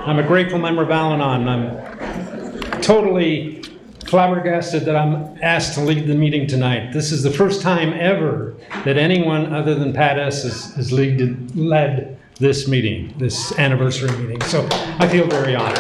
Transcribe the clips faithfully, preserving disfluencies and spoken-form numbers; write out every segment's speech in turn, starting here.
I'm a grateful member of Al-Anon. I'm totally flabbergasted that I'm asked to lead the meeting tonight. This is the first time ever that anyone other than Pat S. has, has lead, led this meeting, this anniversary meeting. So I feel very honored.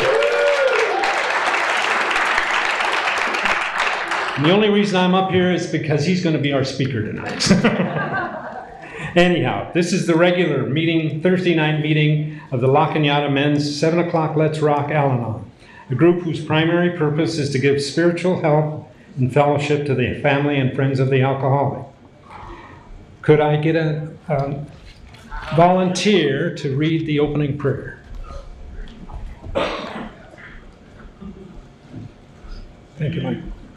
And the only reason I'm up here is because he's going to be our speaker tonight. Anyhow, this is the regular meeting, Thursday night meeting of the La Cañada Men's seven o'clock Let's Rock Al-Anon, a group whose primary purpose is to give spiritual help and fellowship to the family and friends of the alcoholic. Could I get a, a volunteer to read the opening prayer? Thank you, Mike.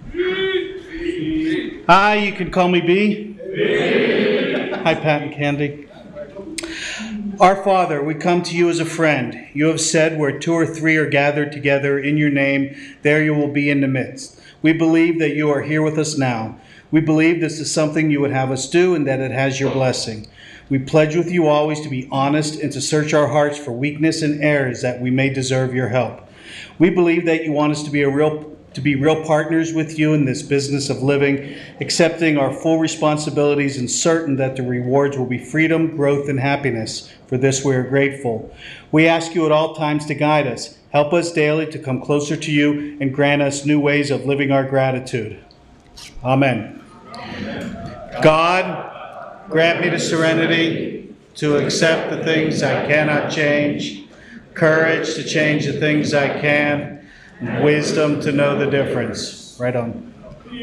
Hi, you can call me B. Hi, Pat and Candy. Our Father, we come to you as a friend. You have said where two or three are gathered together in your name, there you will be in the midst. We believe that you are here with us now. We believe this is something you would have us do and that it has your blessing. We pledge with you always to be honest and to search our hearts for weakness and errors that we may deserve your help. We believe that you want us to be a real to be real partners with you in this business of living, accepting our full responsibilities and certain that the rewards will be freedom, growth, and happiness. For this we are grateful. We ask you at all times to guide us. Help us daily to come closer to you and grant us new ways of living our gratitude. Amen. Amen. God, grant me the serenity to accept the things I cannot change, courage to change the things I can, wisdom to know the difference. Right on.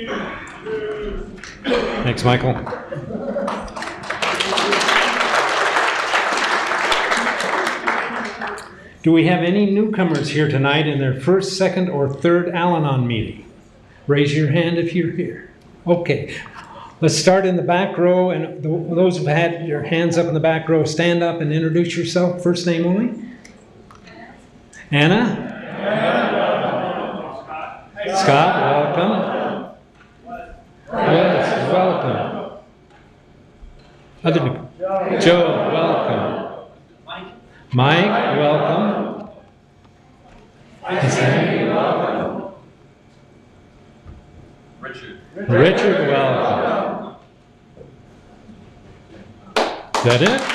Thanks, Michael. Do we have any newcomers here tonight in their first, second, or third Al-Anon meeting? Raise your hand if you're here. Okay. Let's start in the back row, and those who've had your hands up in the back row, stand up and introduce yourself. First name only. Anna? Scott, welcome. Yes, welcome. Other Joe, welcome. Mike, welcome. welcome. Richard. Richard, welcome. Is that it?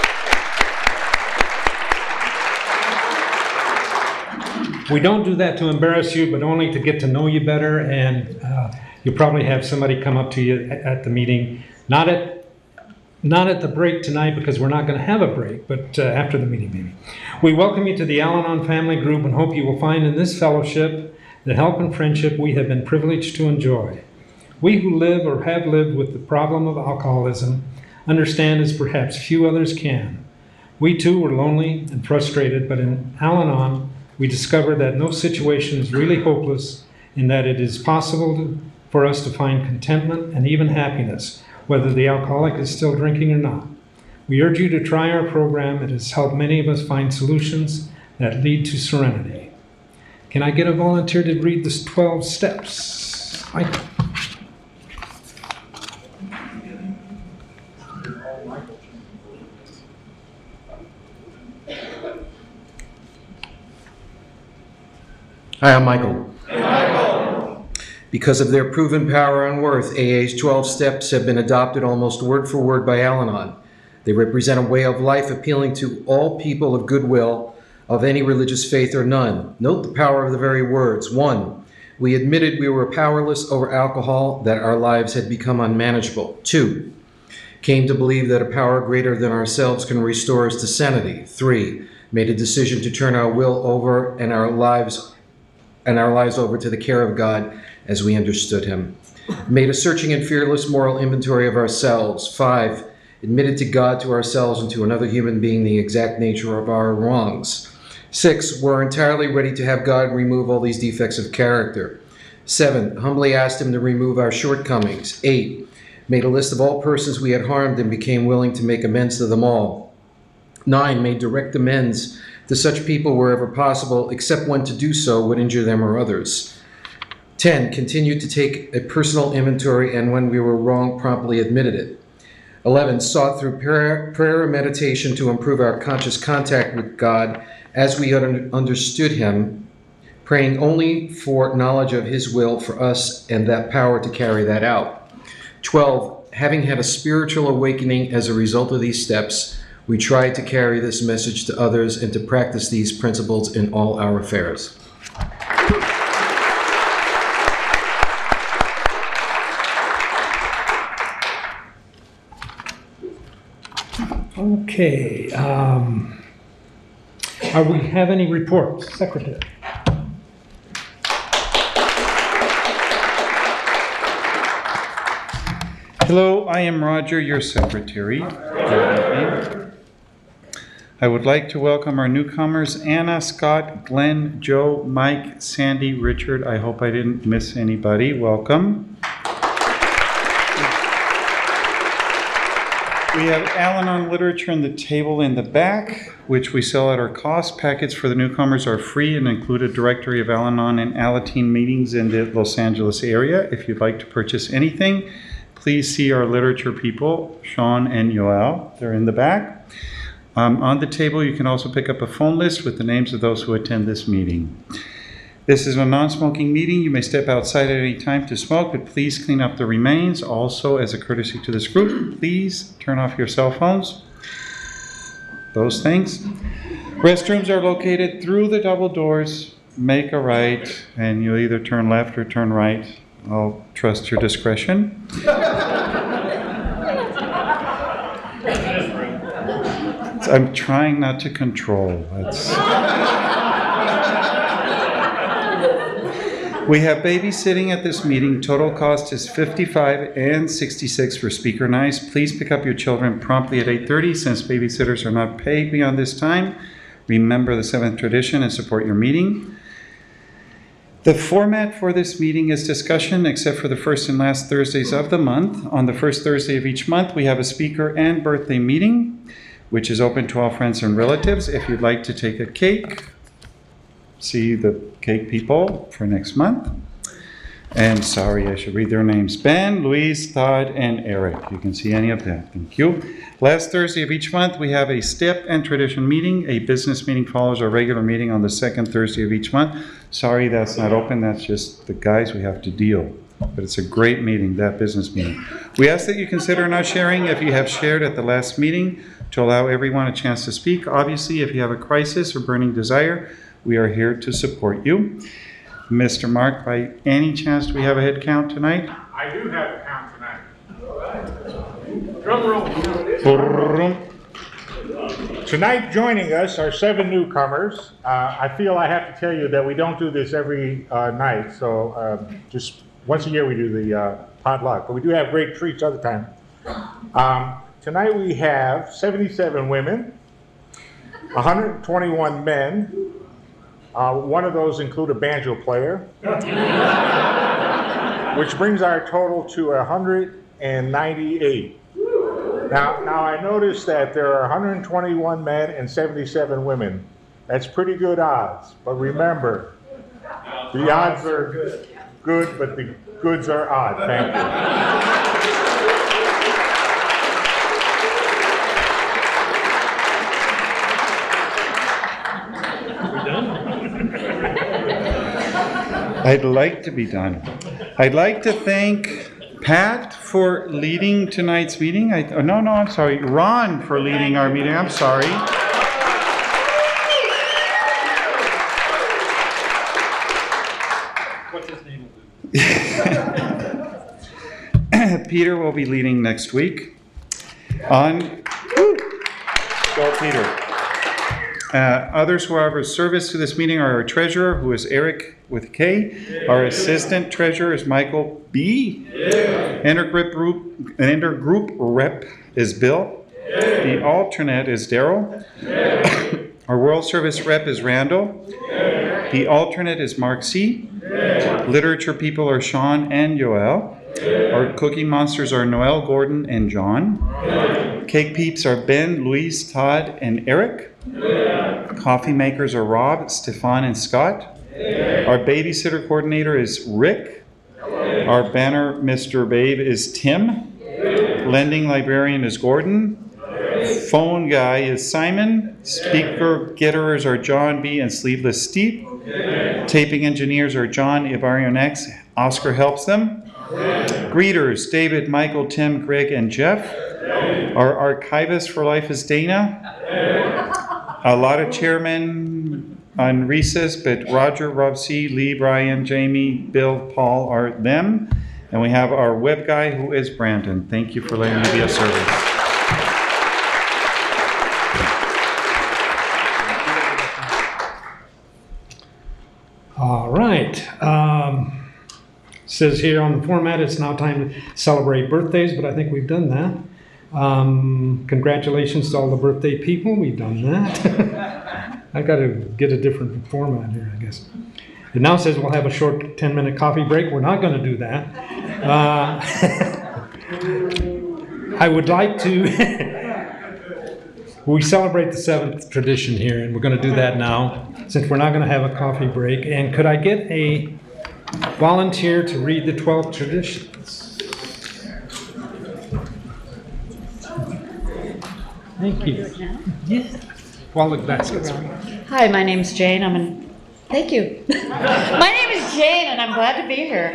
We don't do that to embarrass you, but only to get to know you better, and uh, you'll probably have somebody come up to you at, at the meeting. Not at, not at the break tonight, because we're not going to have a break, but uh, after the meeting maybe. We welcome you to the Al-Anon family group and hope you will find in this fellowship the help and friendship we have been privileged to enjoy. We who live or have lived with the problem of alcoholism understand as perhaps few others can. We too were lonely and frustrated, but in Al-Anon, we discover that no situation is really hopeless, and that it is possible to, for us to find contentment and even happiness, whether the alcoholic is still drinking or not. We urge you to try our program. It has helped many of us find solutions that lead to serenity. Can I get a volunteer to read the twelve steps? Michael. Hi, I'm Michael. Hey, Michael. Because of their proven power and worth, A A's twelve steps have been adopted almost word for word by Al-Anon. They represent a way of life appealing to all people of goodwill, of any religious faith or none. Note the power of the very words. One, we admitted we were powerless over alcohol, that our lives had become unmanageable. Two, came to believe that a power greater than ourselves can restore us to sanity. Three, made a decision to turn our will over and our lives and our lives over to the care of God as we understood him. Made a searching and fearless moral inventory of ourselves. Five, admitted to God, to ourselves, and to another human being the exact nature of our wrongs. Six, were entirely ready to have God remove all these defects of character. Seven, humbly asked him to remove our shortcomings. Eight, made a list of all persons we had harmed and became willing to make amends to them all. Nine, made direct amends to such people wherever possible, except when to do so would injure them or others. ten. Continued to take a personal inventory, and when we were wrong, promptly admitted it. eleven, sought through prayer, prayer and meditation to improve our conscious contact with God as we un- understood Him, praying only for knowledge of His will for us and that power to carry that out. twelve, having had a spiritual awakening as a result of these steps, we try to carry this message to others and to practice these principles in all our affairs. Okay, um, are we have any reports, Secretary? Hello, I am Roger, your secretary. I would like to welcome our newcomers, Anna, Scott, Glenn, Joe, Mike, Sandy, Richard. I hope I didn't miss anybody. Welcome. We have Al-Anon literature on the table in the back, which we sell at our cost. Packets for the newcomers are free and include a directory of Al-Anon and Alateen meetings in the Los Angeles area. If you'd like to purchase anything, please see our literature people, Sean and Yoel. They're in the back. Um, on the table, you can also pick up a phone list with the names of those who attend this meeting. This is a non-smoking meeting. You may step outside at any time to smoke, but please clean up the remains. Also, as a courtesy to this group, please turn off your cell phones. Those things. Restrooms are located through the double doors. Make a right, and you'll either turn left or turn right. I'll trust your discretion. I'm trying not to control. That's... We have babysitting at this meeting. Total cost is fifty-five dollars and sixty-six dollars for speaker nights. Please pick up your children promptly at eight thirty since babysitters are not paid beyond this time. Remember the seventh tradition and support your meeting. The format for this meeting is discussion, except for the first and last Thursdays of the month. On the first Thursday of each month, we have a speaker and birthday meeting, which is open to all friends and relatives. If you'd like to take a cake, see the cake people for next month. And sorry, I should read their names. Ben, Luis, Todd, and Eric. You can see any of that. Thank you. Last Thursday of each month, we have a STEP and tradition meeting. A business meeting follows our regular meeting on the second Thursday of each month. Sorry, that's not open. That's just the guys we have to deal. But it's a great meeting, that business meeting. We ask that you consider not sharing if you have shared at the last meeting to allow everyone a chance to speak. Obviously, if you have a crisis or burning desire, we are here to support you. Mister Mark, by any chance, do we have a head count tonight? I do have a count tonight. Drum roll. Tonight joining us are seven newcomers. Uh, I feel I have to tell you that we don't do this every uh, night, so um, just once a year we do the uh, potluck, but we do have great treats other times. Um, tonight we have seventy-seven women, one hundred twenty-one men. Uh, one of those include a banjo player, which brings our total to one hundred ninety-eight. Now, now I noticed that there are one hundred twenty-one men and seventy-seven women. That's pretty good odds, but remember, the odds are good, but the goods are odd. Thank you. I'd like to be done. I'd like to thank Pat for leading tonight's meeting. I, oh, no, no, I'm sorry. Ron for leading our meeting. I'm sorry. What's his name? Peter will be leading next week. On, woo, go Peter. Uh, others who are of service to this meeting are our treasurer, who is Eric with K. Yeah. Our assistant treasurer is Michael B. Yeah. Intergroup, intergroup rep is Bill. Yeah. The alternate is Daryl. Yeah. Our World Service rep is Randall. Yeah. The alternate is Mark C. Yeah. Literature people are Sean and Yoel. Yeah. Our cookie monsters are Noel, Gordon, and John. Yeah. Cake peeps are Ben, Luis, Todd, and Eric. Yeah. Coffee makers are Rob, Stefan, and Scott. Yeah. Our babysitter coordinator is Rick. Yeah. Our banner Mister Babe is Tim. Yeah. Lending librarian is Gordon. Phone guy is Simon. Speaker getterers are John B. and Sleeveless Steve. Taping engineers are John, Ibarion X. Oscar helps them. Greeters, David, Michael, Tim, Greg, and Jeff. Our archivist for life is Dana. A lot of chairmen on recess, but Roger, Rob C., Lee, Brian, Jamie, Bill, Paul are them. And we have our web guy who is Brandon. Thank you for letting me be of service. All right. Um, says here on the format, it's now time to celebrate birthdays, but I think we've done that. Um, congratulations to all the birthday people. We've done that. I got to get a different format here, I guess. It now says we'll have a short ten minute coffee break. We're not going to do that. Uh, I would like to, we celebrate the seventh tradition here, and we're going to do that now, since we're not going to have a coffee break. And could I get a volunteer to read the twelve traditions? Thank you. Yeah. While the baskets. Hi, my name's Jane. I'm an. Thank you. My name is Jane, and I'm glad to be here.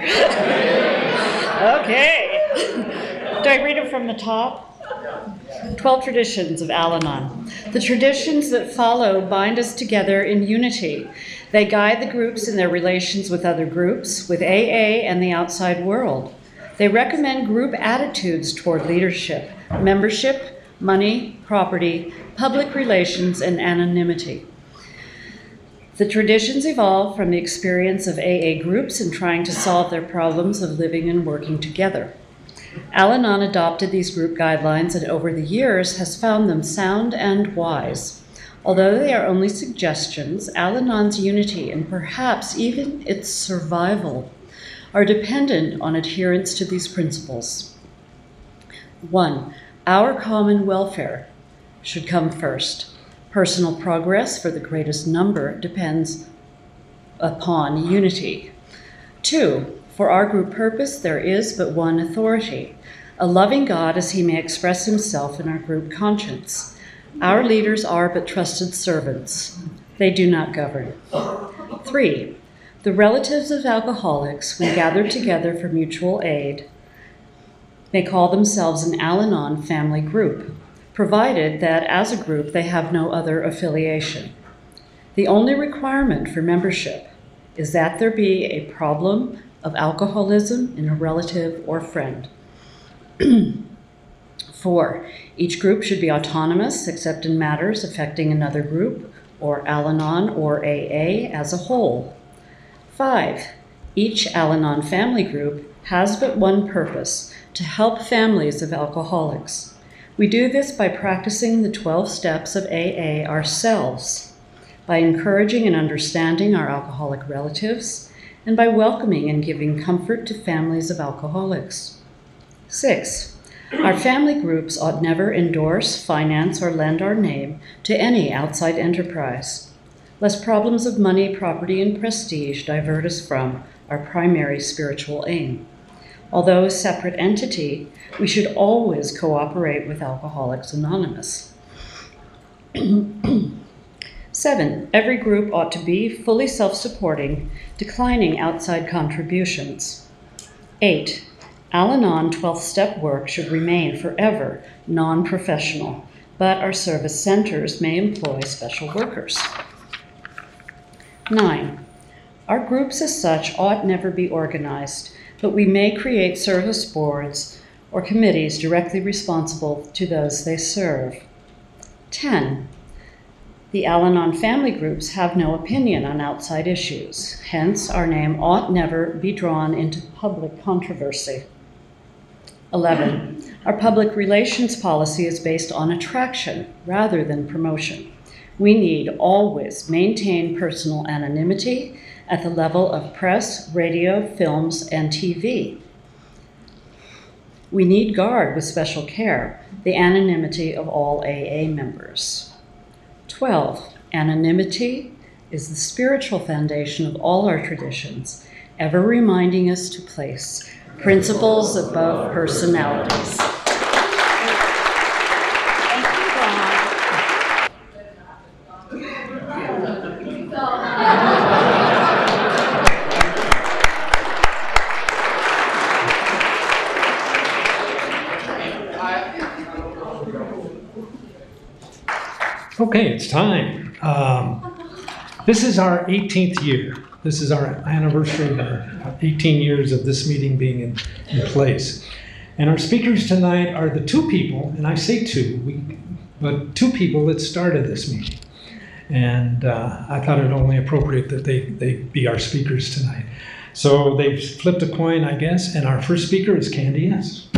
Okay. Do I read it from the top? Twelve traditions of Al-Anon. The traditions that follow bind us together in unity. They guide the groups in their relations with other groups, with A A and the outside world. They recommend group attitudes toward leadership, membership, money, property, public relations, and anonymity. The traditions evolve from the experience of A A groups in trying to solve their problems of living and working together. Al-Anon adopted these group guidelines and over the years has found them sound and wise. Although they are only suggestions, Al-Anon's unity and perhaps even its survival are dependent on adherence to these principles. One, our common welfare should come first. Personal progress for the greatest number depends upon unity. Two, for our group purpose, there is but one authority, a loving God as he may express himself in our group conscience. Our leaders are but trusted servants. They do not govern. Three, the relatives of alcoholics, when gathered together for mutual aid, may call themselves an Al-Anon family group, provided that as a group they have no other affiliation. The only requirement for membership is that there be a problem of alcoholism in a relative or friend. Four, each group should be autonomous except in matters affecting another group or Al-Anon or A A as a whole. Five, each Al-Anon family group has but one purpose, to help families of alcoholics. We do this by practicing the twelve steps of A A ourselves, by encouraging and understanding our alcoholic relatives, and by welcoming and giving comfort to families of alcoholics. Six, our family groups ought never endorse, finance, or lend our name to any outside enterprise, lest problems of money, property, and prestige divert us from our primary spiritual aim. Although a separate entity, we should always cooperate with Alcoholics Anonymous. Seven, every group ought to be fully self-supporting, declining outside contributions. Eight, Al-Anon twelfth-step work should remain forever non-professional, but our service centers may employ special workers. Nine, our groups as such ought never be organized, but we may create service boards or committees directly responsible to those they serve. Ten, the Al-Anon family groups have no opinion on outside issues. Hence, our name ought never be drawn into public controversy. Eleven, our public relations policy is based on attraction rather than promotion. We need always maintain personal anonymity at the level of press, radio, films, and T V. We need guard with special care the anonymity of all A A members. Twelve, anonymity is the spiritual foundation of all our traditions, ever reminding us to place principles above personalities. Okay, it's time. Um, This is our eighteenth year. This is our anniversary of our eighteen years of this meeting being in, in place. And our speakers tonight are the two people, and I say two, we, but two people that started this meeting. And uh, I thought it only appropriate that they, they be our speakers tonight. So they've flipped a coin, I guess, and our first speaker is Candy S.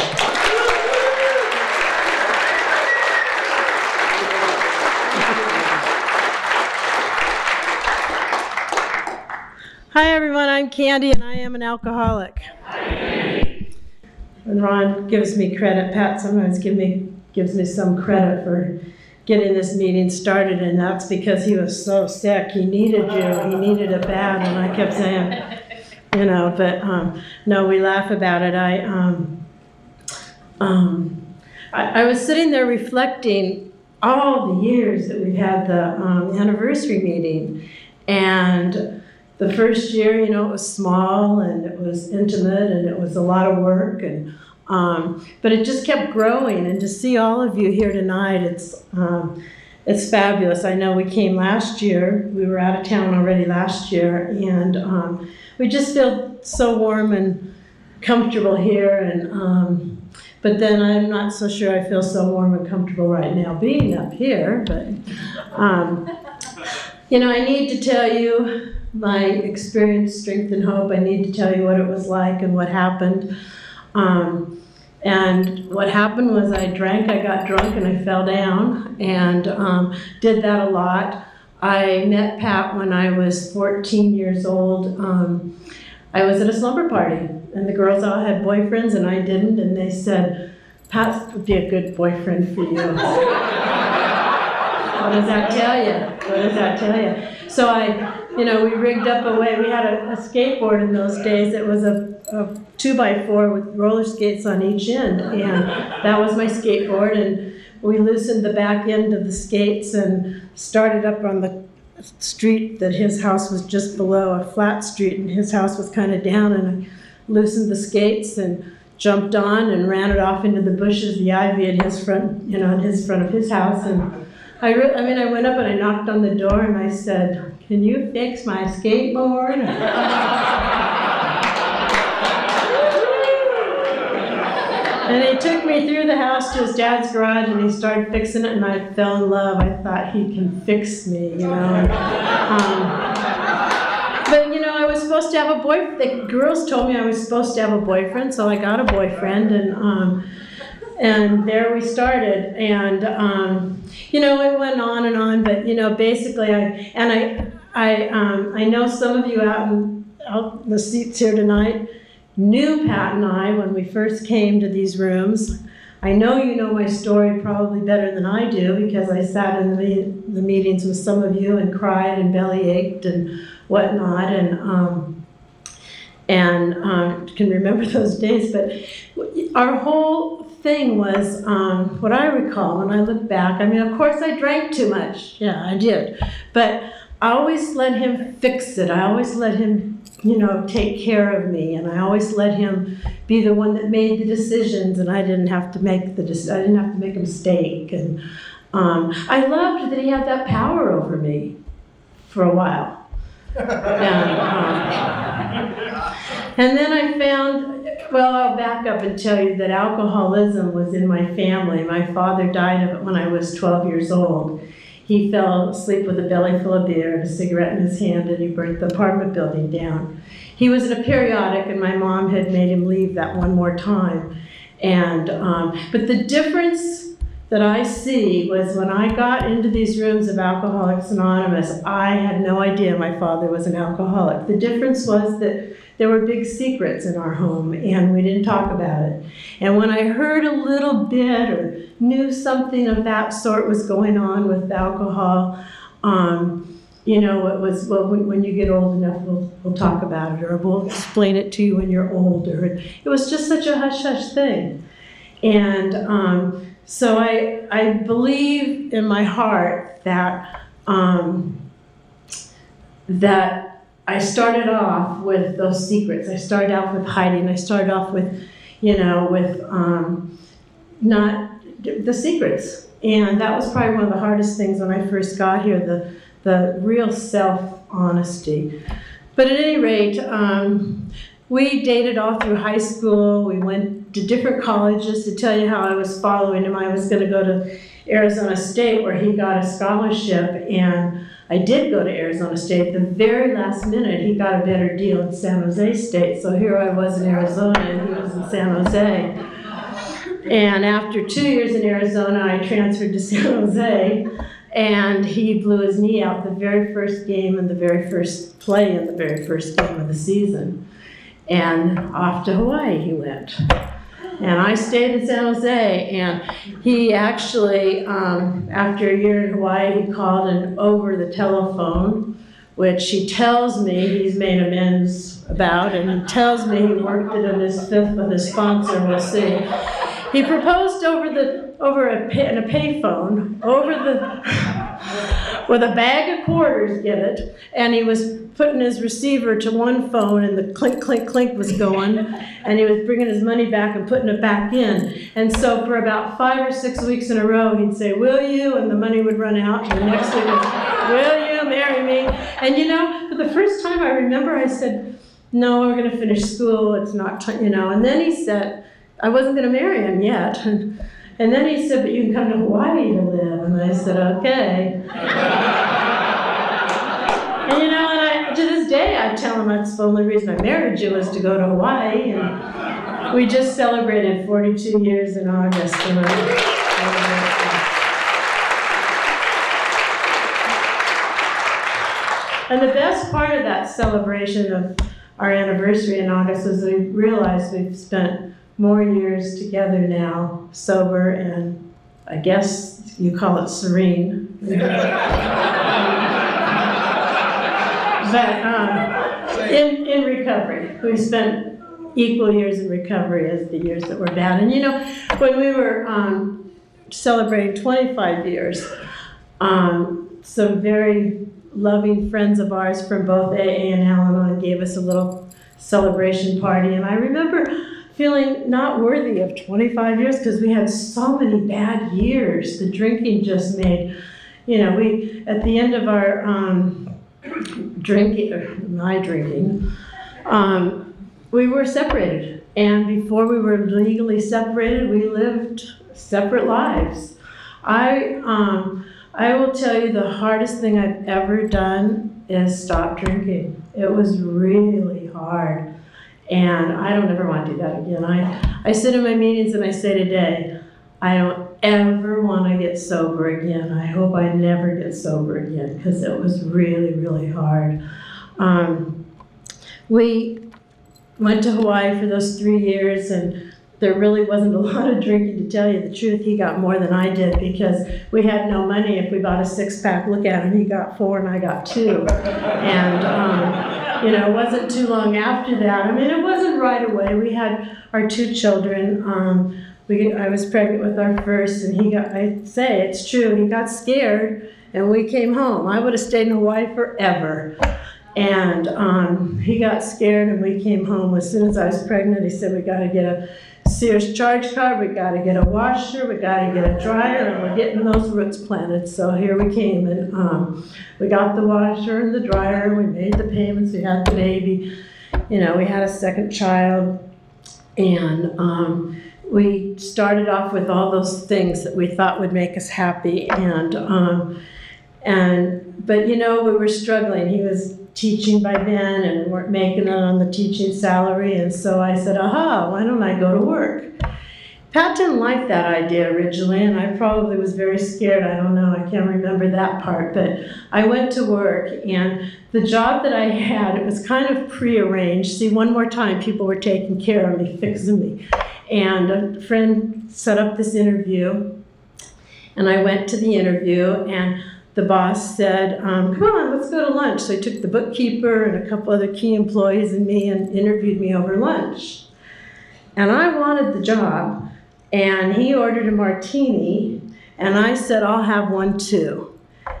Hi everyone, I'm Candy and I am an alcoholic. And Ron gives me credit, Pat sometimes give me, gives me some credit for getting this meeting started, and that's because he was so sick. He needed you, he needed it bad, and I kept saying, you know, but um, no, we laugh about it. I, um, um, I, I was sitting there reflecting all the years that we've had the um, anniversary meeting, and the first year, you know, it was small and it was intimate and it was a lot of work, and um, but it just kept growing. And to see all of you here tonight, it's um, it's fabulous. I know we came last year. We were out of town already last year, and um, we just feel so warm and comfortable here. And um, but then I'm not so sure I feel so warm and comfortable right now being up here. But um, you know, I need to tell you my experience, strength, and hope. I need to tell you what it was like and what happened. Um, and what happened was I drank, I got drunk, and I fell down, and um, did that a lot. I met Pat when I was fourteen years old. Um, I was at a slumber party, and the girls all had boyfriends, and I didn't, and they said, Pat would be a good boyfriend for you. What does that tell you? What does that tell you? So I, you know, we rigged up a way. We had a, a skateboard in those days. It was a, a two by four with roller skates on each end, and that was my skateboard. And we loosened the back end of the skates and started up on the street that his house was just below, a flat street, and his house was kind of down. And I loosened the skates and jumped on and ran it off into the bushes, the ivy at his front, you know, in his front of his house. And I, re I mean, I went up and I knocked on the door and I said, "Can you fix my skateboard?" And he took me through the house to his dad's garage and he started fixing it, and I fell in love. I thought, he can fix me, you know. And, um, but you know, I was supposed to have a boyfriend. The girls told me I was supposed to have a boyfriend, so I got a boyfriend, and um, and there we started. And um, you know, it went on and on. But you know, basically, I and I I um, I know some of you out in, out in the seats here tonight knew Pat and I when we first came to these rooms. I know you know my story probably better than I do, because I sat in the, the meetings with some of you and cried and belly ached and whatnot, and um, and um, can remember those days. But our whole thing was, um, what I recall when I look back, I mean, of course I drank too much. Yeah, I did. But I always let him fix it. I always let him, you know, take care of me, and I always let him be the one that made the decisions, and I didn't have to make the I didn't have to make a mistake. And um, I loved that he had that power over me for a while. And, um, and then I found, well, I'll back up and tell you that alcoholism was in my family. My father died of it when I was twelve years old. He fell asleep with a belly full of beer and a cigarette in his hand, and he burnt the apartment building down. He was in a periodic, and my mom had made him leave that one more time. And um, but the difference that I see was when I got into these rooms of Alcoholics Anonymous, I had no idea my father was an alcoholic. The difference was that there were big secrets in our home, and we didn't talk about it. And when I heard a little bit or knew something of that sort was going on with alcohol, um, you know, it was, well, when, when you get old enough, we'll, we'll talk about it, or we'll explain it to you when you're older. It was just such a hush-hush thing. And um, so I, I believe in my heart that, um, that I started off with those secrets. I started off with hiding. I started off with, you know, with um, not the secrets. And that was probably one of the hardest things when I first got here, the, the real self-honesty. But at any rate, um, we dated all through high school. We went to different colleges. To tell you how I was following him, I was going to go to Arizona State where he got a scholarship, and I did go to Arizona State. The very last minute, he got a better deal in San Jose State. So here I was in Arizona, and he was in San Jose. And after two years in Arizona, I transferred to San Jose, and he blew his knee out the very first game and the very first play in the very first game of the season. And off to Hawaii he went. And I stayed in San Jose, and he actually, um, after a year in Hawaii, he called and over the telephone, which he tells me he's made amends about, and he tells me he worked it in his fifth with his sponsor, we'll see. He proposed over the over a pay, in a payphone, over the with a bag of quarters, get it, and he was putting his receiver to one phone, and the clink, clink, clink was going, and he was bringing his money back and putting it back in. And so for about five or six weeks in a row, he'd say, "Will you?" and the money would run out, and the next week was, "Will you marry me?" And you know, for the first time I remember I said, "No, we're going to finish school. It's not time," you know. And then he said, I wasn't going to marry him yet. And, and then he said, "But you can come to Hawaii to live." And I said, "Okay." And you know, and I, to this day, I tell him that's the only reason I married you was to go to Hawaii. And we just celebrated forty-two years in August. And, I, and the best part of that celebration of our anniversary in August was we realized we've spent more years together now, sober, and I guess you call it serene. But um, in, in recovery. We spent equal years in recovery as the years that were bad. And you know, when we were um, celebrating twenty-five years, um, some very loving friends of ours from both A A and Al-Anon gave us a little celebration party. And I remember feeling not worthy of twenty-five years because we had so many bad years. The drinking just made, you know, we, at the end of our um, drinking, or my drinking, um, we were separated. And before we were legally separated, we lived separate lives. I, um, I will tell you the hardest thing I've ever done is stop drinking. It was really hard. And I don't ever want to do that again. I, I sit in my meetings and I say today, I don't ever want to get sober again. I hope I never get sober again because it was really, really hard. Um, we went to Hawaii for those three years and there really wasn't a lot of drinking, to tell you the truth. He got more than I did because we had no money. If we bought a six-pack, look at him, he got four and I got two. And, um, you know, it wasn't too long after that. I mean, it wasn't right away. We had our two children. Um, we, I was pregnant with our first, and he got, I say, it's true, he got scared, and we came home. I would have stayed in Hawaii forever. And um, he got scared, and we came home. As soon as I was pregnant, he said, we got to get a Sears charge card, we got to get a washer, we got to get a dryer, and we're getting those roots planted. So here we came, and um, we got the washer and the dryer, we made the payments, we had the baby. You know, we had a second child, and um, we started off with all those things that we thought would make us happy. And, um, and but, you know, we were struggling. He was teaching by then and weren't making it on the teaching salary, and so I said, aha, why don't I go to work? Pat didn't like that idea originally, and I probably was very scared. I don't know, I can't remember that part, but I went to work, and the job that I had, it was kind of prearranged. See, one more time, people were taking care of me, fixing me, and a friend set up this interview, and I went to the interview, and the boss said, um, come on, let's go to lunch. So he took the bookkeeper and a couple other key employees and me and interviewed me over lunch. And I wanted the job, and he ordered a martini, and I said, I'll have one too.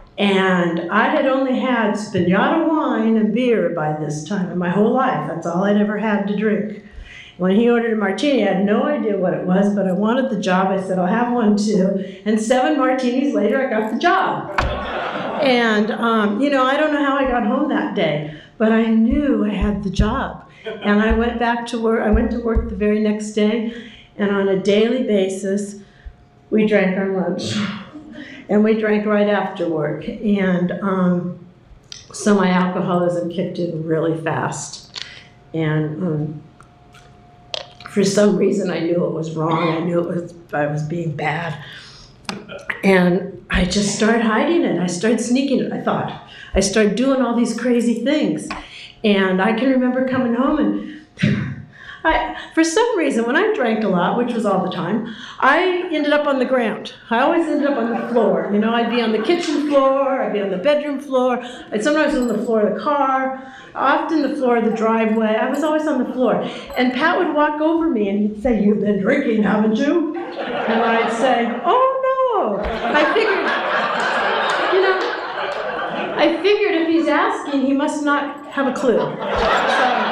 And I had only had Spagnotta wine and beer by this time in my whole life. That's all I'd ever had to drink. When he ordered a martini, I had no idea what it was, but I wanted the job. I said, I'll have one too. And seven martinis later, I got the job. And, um, you know, I don't know how I got home that day, but I knew I had the job. And I went back to work. I went to work the very next day, and on a daily basis, we drank our lunch. And we drank right after work. And um, so my alcoholism kicked in really fast. And um, for some reason, I knew it was wrong. I knew it was I was being bad. And I just started hiding it. I started sneaking it, I thought. I started doing all these crazy things. And I can remember coming home and I, for some reason, when I drank a lot, which was all the time, I ended up on the ground. I always ended up on the floor. You know, I'd be on the kitchen floor, I'd be on the bedroom floor, I'd sometimes on the floor of the car, often the floor of the driveway. I was always on the floor. And Pat would walk over me and he'd say, "You've been drinking, haven't you?" And I'd say, "Oh no." I figured, you know, I figured if he's asking, he must not have a clue. So,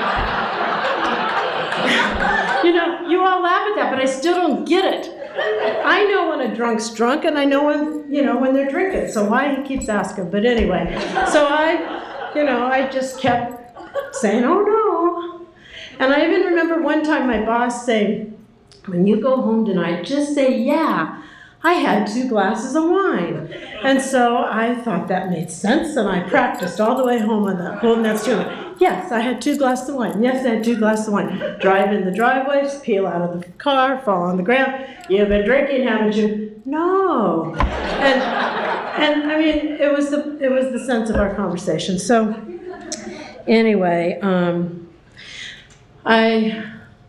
you know, you all laugh at that, but I still don't get it. I know when a drunk's drunk, and I know when, you know, when they're drinking, so why he keeps asking. But anyway, so I, you know, I just kept saying, "Oh no." And I even remember one time my boss saying, "When you go home tonight, just say, 'Yeah, I had two glasses of wine.'" And so I thought that made sense, and I practiced all the way home on that, holding that steering wheel. Yes, I had two glasses of wine. Yes, I had two glasses of wine. Drive in the driveway, peel out of the car, fall on the ground. "You've been drinking, haven't you?" "No." And and I mean, it was the it was the sense of our conversation. So anyway, um, I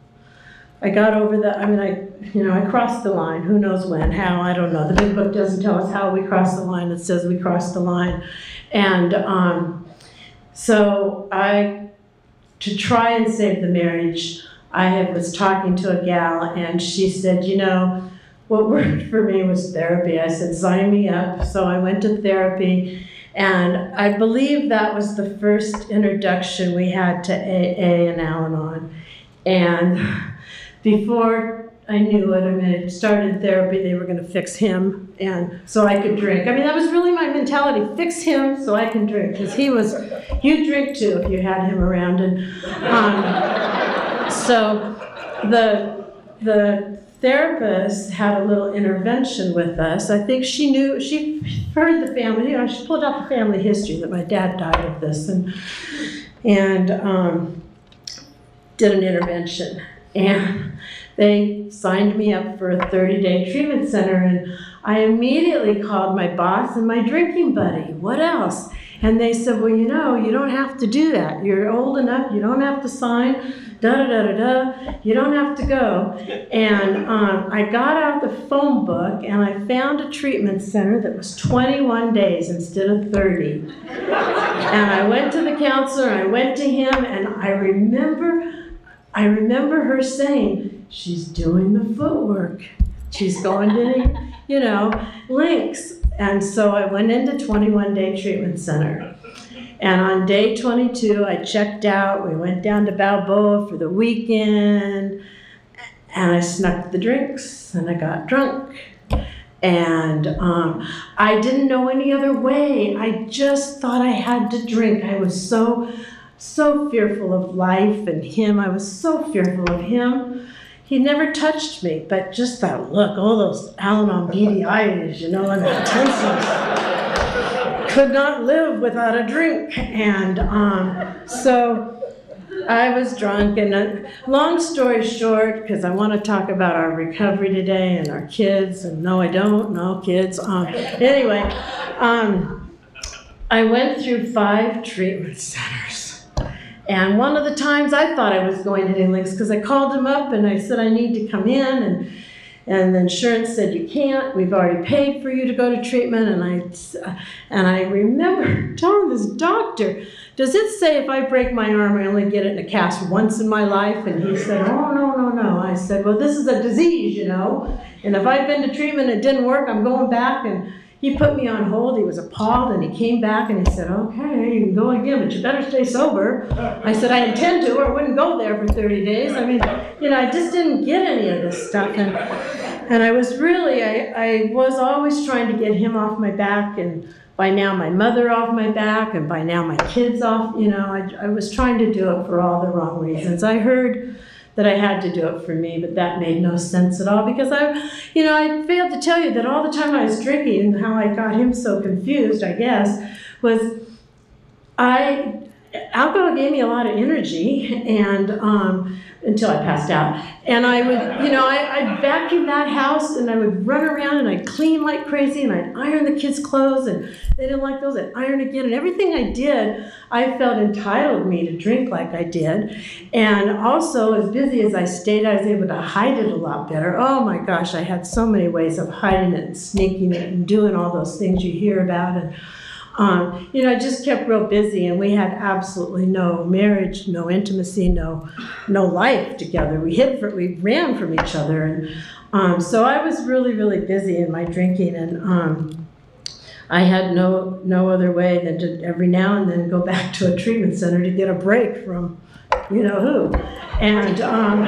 I got over that. I mean, I you know I crossed the line. Who knows when? How? I don't know. The big book doesn't tell us how we crossed the line. It says we crossed the line, and. Um, So I, to try and save the marriage, I had, was talking to a gal, and she said, "You know, what worked for me was therapy." I said, "Sign me up." So I went to therapy, and I believe that was the first introduction we had to A A and Al-Anon. And before I knew it, I mean, it started therapy, they were going to fix him, and so I could drink. I mean, that was really my mentality, fix him so I can drink, because he was, you'd drink too if you had him around. And um, so the, the therapist had a little intervention with us. I think she knew, she heard the family, you know, she pulled out the family history that my dad died of this, and, and um, did an intervention. And they signed me up for a thirty-day treatment center, and I immediately called my boss and my drinking buddy. What else? And they said, "Well, you know, you don't have to do that. You're old enough. You don't have to sign. Da da da da da. You don't have to go." And um, I got out the phone book and I found a treatment center that was twenty-one days instead of thirty. And I went to the counselor. And I went to him, and I remember. I remember her saying, "She's doing the footwork. She's going to, you know, links." And so I went into twenty-one day treatment center. And on day twenty-two, I checked out. We went down to Balboa for the weekend. And I snuck the drinks, and I got drunk. And um, I didn't know any other way. I just thought I had to drink. I was so... so fearful of life and him. I was so fearful of him. He never touched me, but just that look, all those Al-Anon beady eyes, you know, and the tenseness. Could not live without a drink. And um, so I was drunk, and uh, long story short, because I want to talk about our recovery today and our kids, and no, I don't, no kids. Um, anyway, um, I went through five treatment centers. And one of the times I thought I was going to do links, because I called him up and I said, "I need to come in," and and the insurance said, "You can't. We've already paid for you to go to treatment." And I and I remember telling this doctor, "Does it say if I break my arm, I only get it in a cast once in my life?" And he said, "Oh, no, no, no." I said, "Well, this is a disease, you know, and if I've been to treatment and it didn't work, I'm going back." And he put me on hold. He was appalled, and he came back and he said, okay, you can go again, but you better stay sober. I said, I intend to, or I wouldn't go there for thirty days. I mean, you know, I just didn't get any of this stuff. And, and I was really, I, I was always trying to get him off my back, and by now my mother off my back, and by now my kids off, you know, I, I was trying to do it for all the wrong reasons. I heard that I had to do it for me, but that made no sense at all, because I, you know, I failed to tell you that all the time I was drinking, and how I got him so confused, I guess, was I, alcohol gave me a lot of energy, and um, until I passed out. And I would, you know, I, I'd vacuum that house, and I would run around, and I'd clean like crazy, and I'd iron the kids' clothes, and they didn't like those, I'd iron again. And everything I did, I felt entitled me to drink like I did. And also, as busy as I stayed, I was able to hide it a lot better. Oh my gosh, I had so many ways of hiding it and sneaking it and doing all those things you hear about. And Um, you know, I just kept real busy, and we had absolutely no marriage, no intimacy, no, no life together. We hid, for, we ran from each other, and um, so I was really, really busy in my drinking, and um, I had no, no other way than to every now and then go back to a treatment center to get a break from, you know who, and um,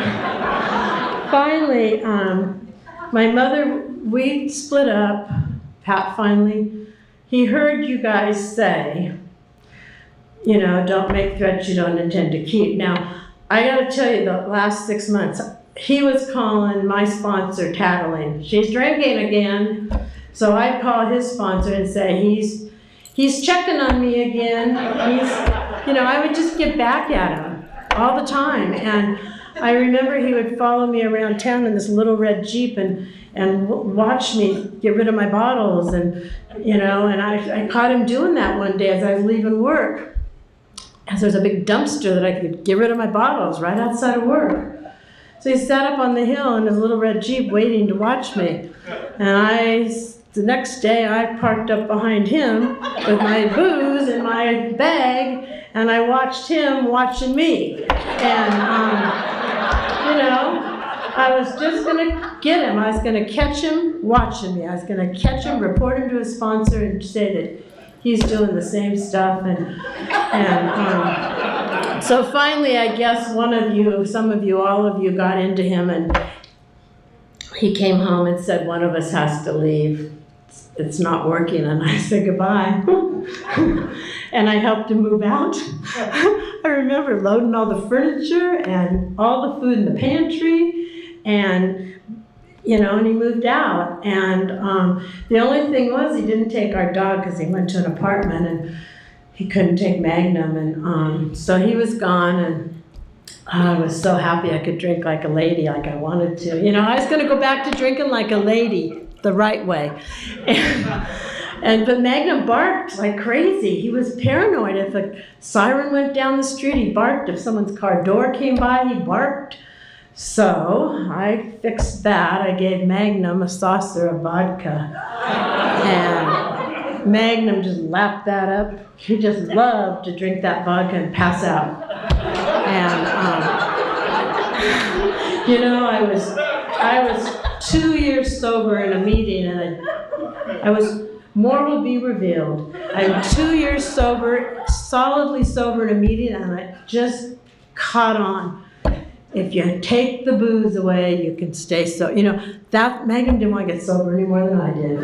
finally, um, my mother, we split up. Pat finally. He heard you guys say, you know, don't make threats you don't intend to keep. Now, I gotta tell you, the last six months, he was calling my sponsor tattling. She's drinking again. So I'd call his sponsor and say, he's he's checking on me again. He's, you know, I would just get back at him all the time. And I remember he would follow me around town in this little red Jeep and and watch me get rid of my bottles, and you know, and I, I caught him doing that one day as I was leaving work. As there's a big dumpster that I could get rid of my bottles right outside of work. So he sat up on the hill in his little red Jeep waiting to watch me. And I, the next day I parked up behind him with my booze in my bag, and I watched him watching me. And, um, you know, I was just gonna get him. I was gonna catch him watching me. I was gonna catch him, report him to his sponsor, and say that he's doing the same stuff. And and um, so finally, I guess one of you, some of you, all of you, got into him, and he came home and said, "One of us has to leave. It's, it's not working." And I said goodbye. And I helped him move out. I remember loading all the furniture and all the food in the pantry. And, you know, and he moved out. And um, the only thing was he didn't take our dog because he went to an apartment, and he couldn't take Magnum. And um, so he was gone, and I was so happy I could drink like a lady, like I wanted to. You know, I was going to go back to drinking like a lady, the right way. And, and but Magnum barked like crazy. He was paranoid. If a siren went down the street, he barked. If someone's car door came by, he barked. So I fixed that. I gave Magnum a saucer of vodka. And Magnum just lapped that up. He just loved to drink that vodka and pass out. And, um, you know, I was, I was two years sober in a meeting, and I, I was, more will be revealed. I'm two years sober, solidly sober in a meeting, and I just caught on. If you take the booze away, you can stay so. You know, that Magnum didn't want to get sober any more than I did.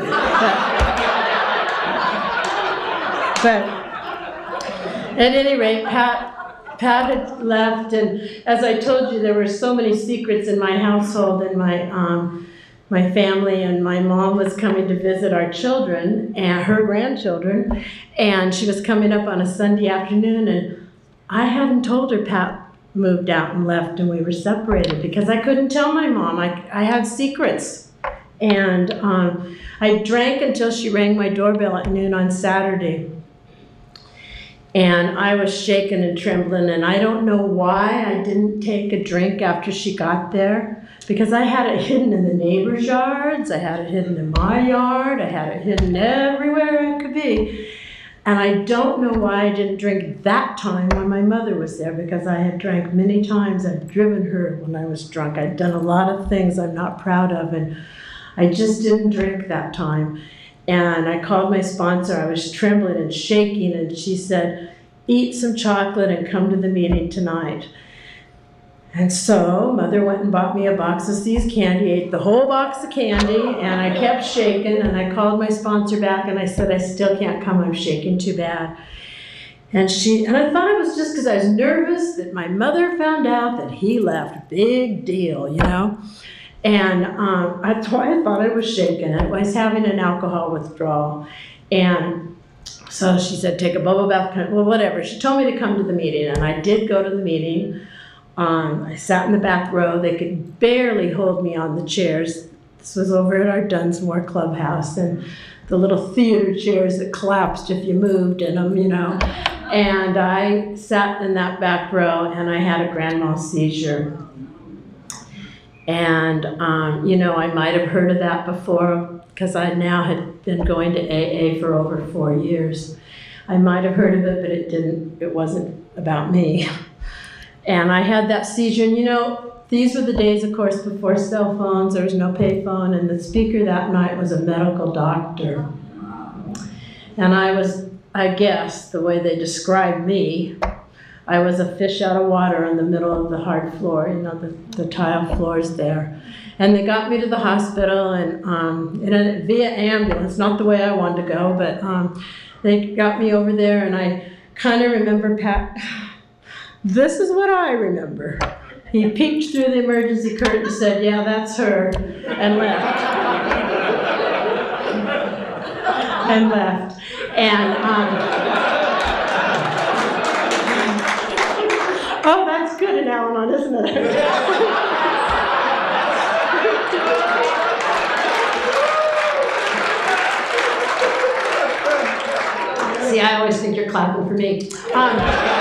But, but at any rate, Pat, Pat had left, and as I told you, there were so many secrets in my household and my um, my family, and my mom was coming to visit our children and her grandchildren, and she was coming up on a Sunday afternoon, and I hadn't told her Pat moved out and left, and we were separated because I couldn't tell my mom. I, I had secrets. And um, I drank until she rang my doorbell at noon on Saturday. And I was shaking and trembling, and I don't know why I didn't take a drink after she got there, because I had it hidden in the neighbors' yards, I had it hidden in my yard, I had it hidden everywhere it could be. And I don't know why I didn't drink that time when my mother was there, because I had drank many times. I'd driven her when I was drunk. I'd done a lot of things I'm not proud of, and I just didn't drink that time. And I called my sponsor. I was trembling and shaking, and she said, eat some chocolate and come to the meeting tonight. And so Mother went and bought me a box of See's candy, ate the whole box of candy, and I kept shaking, and I called my sponsor back and I said, I still can't come, I'm shaking too bad. And she, and I thought it was just because I was nervous that my mother found out that he left. Big deal, you know? And um, that's why I thought I was shaking. I was having an alcohol withdrawal. And so she said, take a bubble bath, well, whatever. She told me to come to the meeting, and I did go to the meeting. Um, I sat in the back row. They could barely hold me on the chairs. This was over at our Dunsmore Clubhouse, and the little theater chairs that collapsed if you moved in them, you know. And I sat in that back row, and I had a grand mal seizure. And, um, you know, I might have heard of that before because I now had been going to A A for over four years. I might have heard of it, but it didn't, it wasn't about me. And I had that seizure, and you know, these were the days, of course, before cell phones. There was no pay phone, and the speaker that night was a medical doctor. And I was, I guess, the way they described me, I was a fish out of water in the middle of the hard floor, you know, the, the tile floors there. And they got me to the hospital, and um, in a, via ambulance, not the way I wanted to go, but um, they got me over there, and I kind of remember Pat. This is what I remember. He peeked through the emergency curtain and said, yeah, that's her, and left. and left. And, um, oh, that's good in Al-Anon, isn't it? See, I always think you're clapping for me. Um,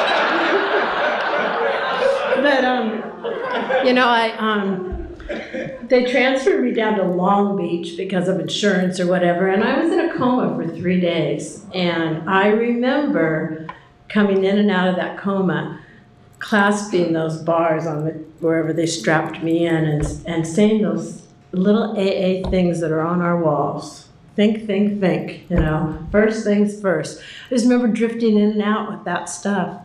But, um, you know, I, um, they transferred me down to Long Beach because of insurance or whatever, and I was in a coma for three days. And I remember coming in and out of that coma, clasping those bars on the, wherever they strapped me in, and, and saying those little A A things that are on our walls. Think, think, think, you know, first things first. I just remember drifting in and out with that stuff.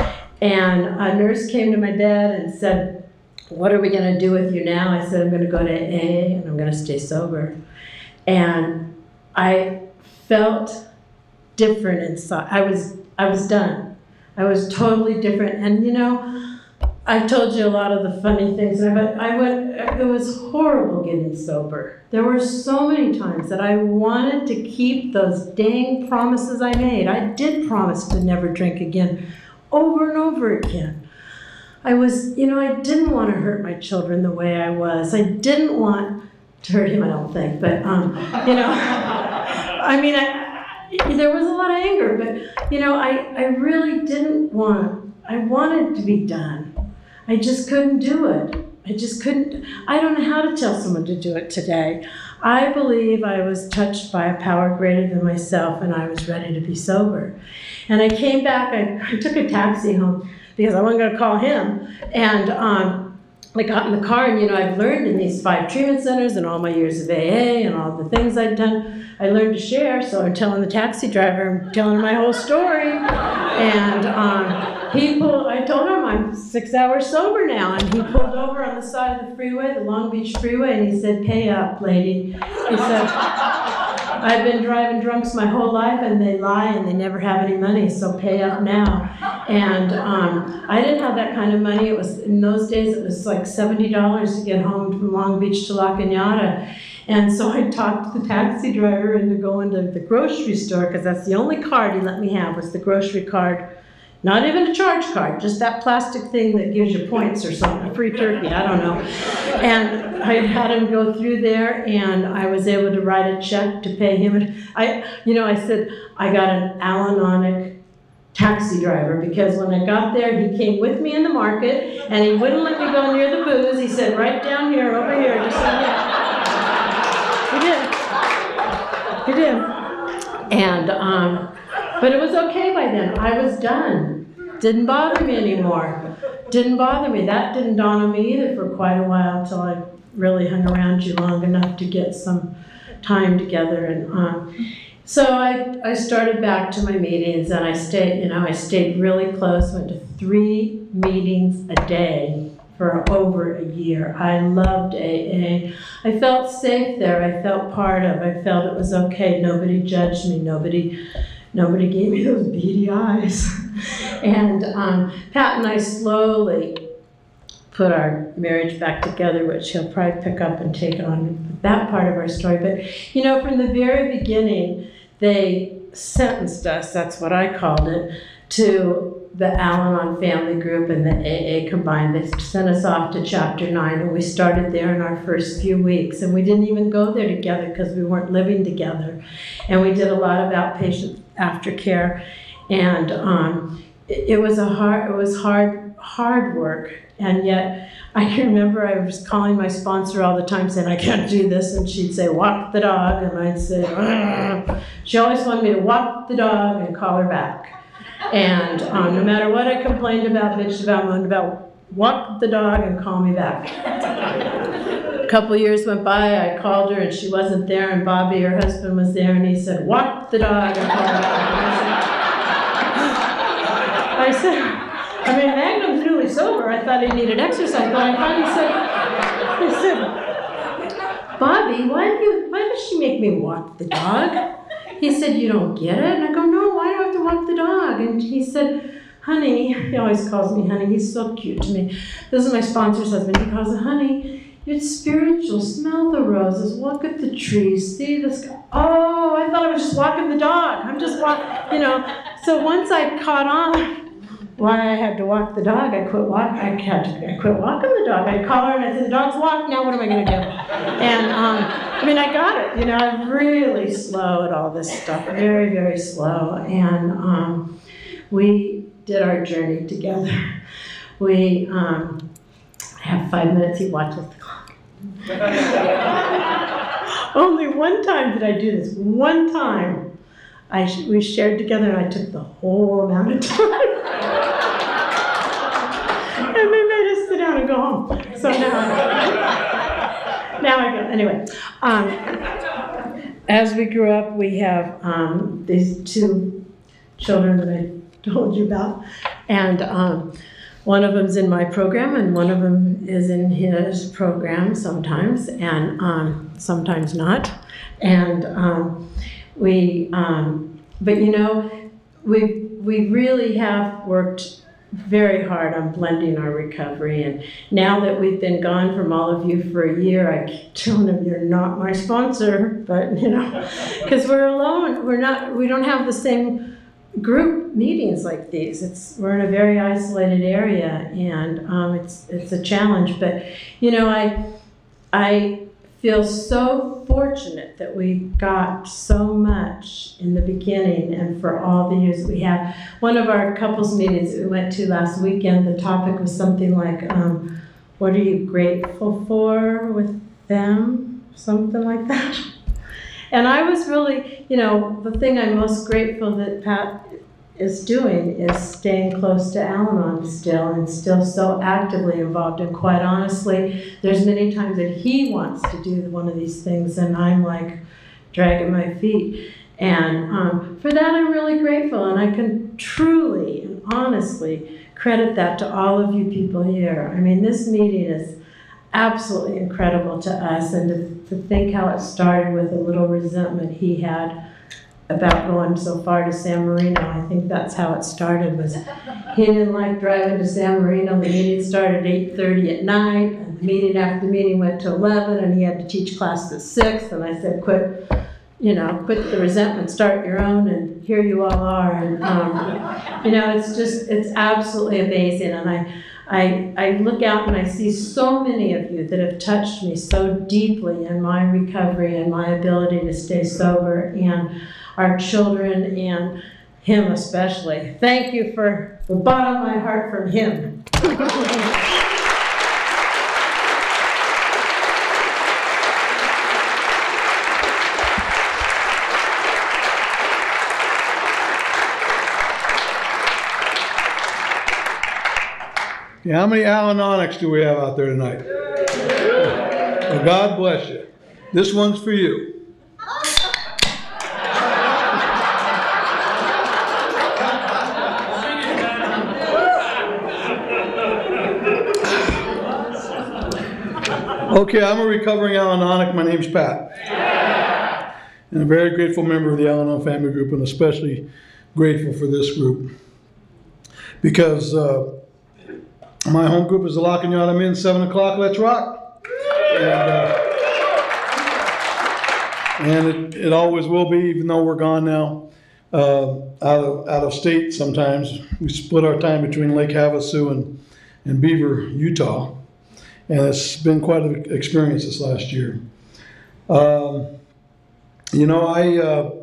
And a nurse came to my bed and said, what are we going to do with you now? I said, I'm going to go to A A and I'm going to stay sober. And I felt different inside. I was, I was done. I was totally different. And you know, I told you a lot of the funny things. But I went, it was horrible getting sober. There were so many times that I wanted to keep those dang promises I made. I did promise to never drink again. Over and over again. I was, you know, I didn't want to hurt my children the way I was. I didn't want to hurt him, I don't think, but, um, you know, I mean, I, there was a lot of anger, but, you know, I, I really didn't want, I wanted to be done. I just couldn't do it. I just couldn't, I don't know how to tell someone to do it today. I believe I was touched by a power greater than myself, and I was ready to be sober. And I came back, I, I took a taxi home because I wasn't going to call him. And um, I got in the car, and you know, I've learned in these five treatment centers and all my years of A A and all the things I'd done, I learned to share. So I'm telling the taxi driver, I'm telling him my whole story. And um, he pulled, I told him I'm six hours sober now. And he pulled over on the side of the freeway, the Long Beach freeway, and he said, pay up, lady. He said, I've been driving drunks my whole life, and they lie and they never have any money, so pay up now. And um, I didn't have that kind of money. It was, in those days, it was like seventy dollars to get home from Long Beach to La Cañada. And so I talked the taxi driver into going to the grocery store, because that's the only card he let me have, was the grocery card. Not even a charge card, just that plastic thing that gives you points or something, a free turkey, I don't know. And I had him go through there, and I was able to write a check to pay him. And I, you know, I said, I got an Al-Anonic taxi driver, because when I got there, he came with me in the market, and he wouldn't let me go near the booze. He said, right down here, over here, just like that. He did. He did. And, um, but it was okay by then. I was done. Didn't bother me anymore. Didn't bother me. That didn't dawn on me either for quite a while, until I really hung around you long enough to get some time together. And um, so I, I started back to my meetings, and I stayed, you know, I stayed really close, went to three meetings a day for over a year. I loved A A. I felt safe there. I felt part of. I felt it was okay. Nobody judged me. Nobody, nobody gave me those beady eyes. And um, Pat and I slowly put our marriage back together, which he'll probably pick up and take on that part of our story. But you know, from the very beginning, they sentenced us. That's what I called it, to the Al-Anon family group and the A A combined. They sent us off to chapter nine, and we started there in our first few weeks. And we didn't even go there together because we weren't living together. And we did a lot of outpatient aftercare. And um, it, it was a hard, it was hard, hard work. And yet, I can remember I was calling my sponsor all the time saying, I can't do this. And she'd say, walk the dog. And I'd say, Argh. She always wanted me to walk the dog and call her back. And um, no matter what I complained about, bitched about, moaned about, walk the dog and call me back. A couple years went by, I called her and she wasn't there, and Bobby, her husband, was there, and he said, walk the dog and call her back. I said, I mean, Magnum's newly sober. I thought he needed exercise, but I finally said, I said, Bobby, why do you, why does she make me walk the dog? He said, you don't get it? And I go, no, why do I have to walk the dog? And he said, honey, he always calls me honey. He's so cute to me. This is my sponsor's husband. He calls it honey. It's spiritual. Smell the roses. Look at the trees. See the sky. Oh, I thought I was just walking the dog. I'm just walking, you know. So once I caught on why I had to walk the dog, I quit walk. I had to. I quit walking the dog. I'd call her and I said, the dog's walked. Now what am I going to do? And um, I mean, I got it. You know, I'm really slow at all this stuff. Very, very slow. And um, we did our journey together. We um, have five minutes. He watches the clock. Only one time did I do this. One time, I sh- we shared together, and I took the whole amount of time. And they made us sit down and go home. So now, now I go. Anyway, um, as we grew up, we have um, these two children that I told you about, and um, one of them's in my program, and one of them is in his program sometimes, and um, sometimes not. And um, we, um, but you know, we we really have worked very hard on blending our recovery. And now that we've been gone from all of you for a year, I keep telling them, you're not my sponsor, but you know, because we're alone. We're not, we don't have the same group meetings like these. It's, we're in a very isolated area, and um, it's, it's a challenge. But you know, I, I feel so fortunate that we got so much in the beginning and for all the years that we have. One of our couples meetings that we went to last weekend, the topic was something like, um, what are you grateful for with them? Something like that. And I was really, you know, the thing I'm most grateful that Pat is doing is staying close to Al-Anon still, and still so actively involved. And quite honestly, there's many times that he wants to do one of these things, and I'm like dragging my feet. And um, for that, I'm really grateful, and I can truly and honestly credit that to all of you people here. I mean, this meeting is absolutely incredible to us, and to, to think how it started with a little resentment he had about going so far to San Marino. I think that's how it started, was he didn't like driving to San Marino. The meeting started at eight thirty at night, and the meeting after the meeting went to eleven, and he had to teach class at six, and I said, quit, you know, quit the resentment, start your own, and here you all are. And um, you know, it's just, it's absolutely amazing. And I, I, I look out and I see so many of you that have touched me so deeply in my recovery and my ability to stay sober, and our children, and him especially. Thank you for the bottom of my heart, from him. Yeah, how many Al-Anonics do we have out there tonight? Well, God bless you. This one's for you. Okay, I'm a recovering Al-Anonic. My name's Pat. And a very grateful member of the Al-Anon family group, and especially grateful for this group. Because uh, my home group is the Lock and Yard. I'm in, seven o'clock, let's rock. And, uh, and it, it always will be, even though we're gone now, uh, out of out of state sometimes. We split our time between Lake Havasu and, and Beaver, Utah. And it's been quite an experience this last year. Um, you know, I uh,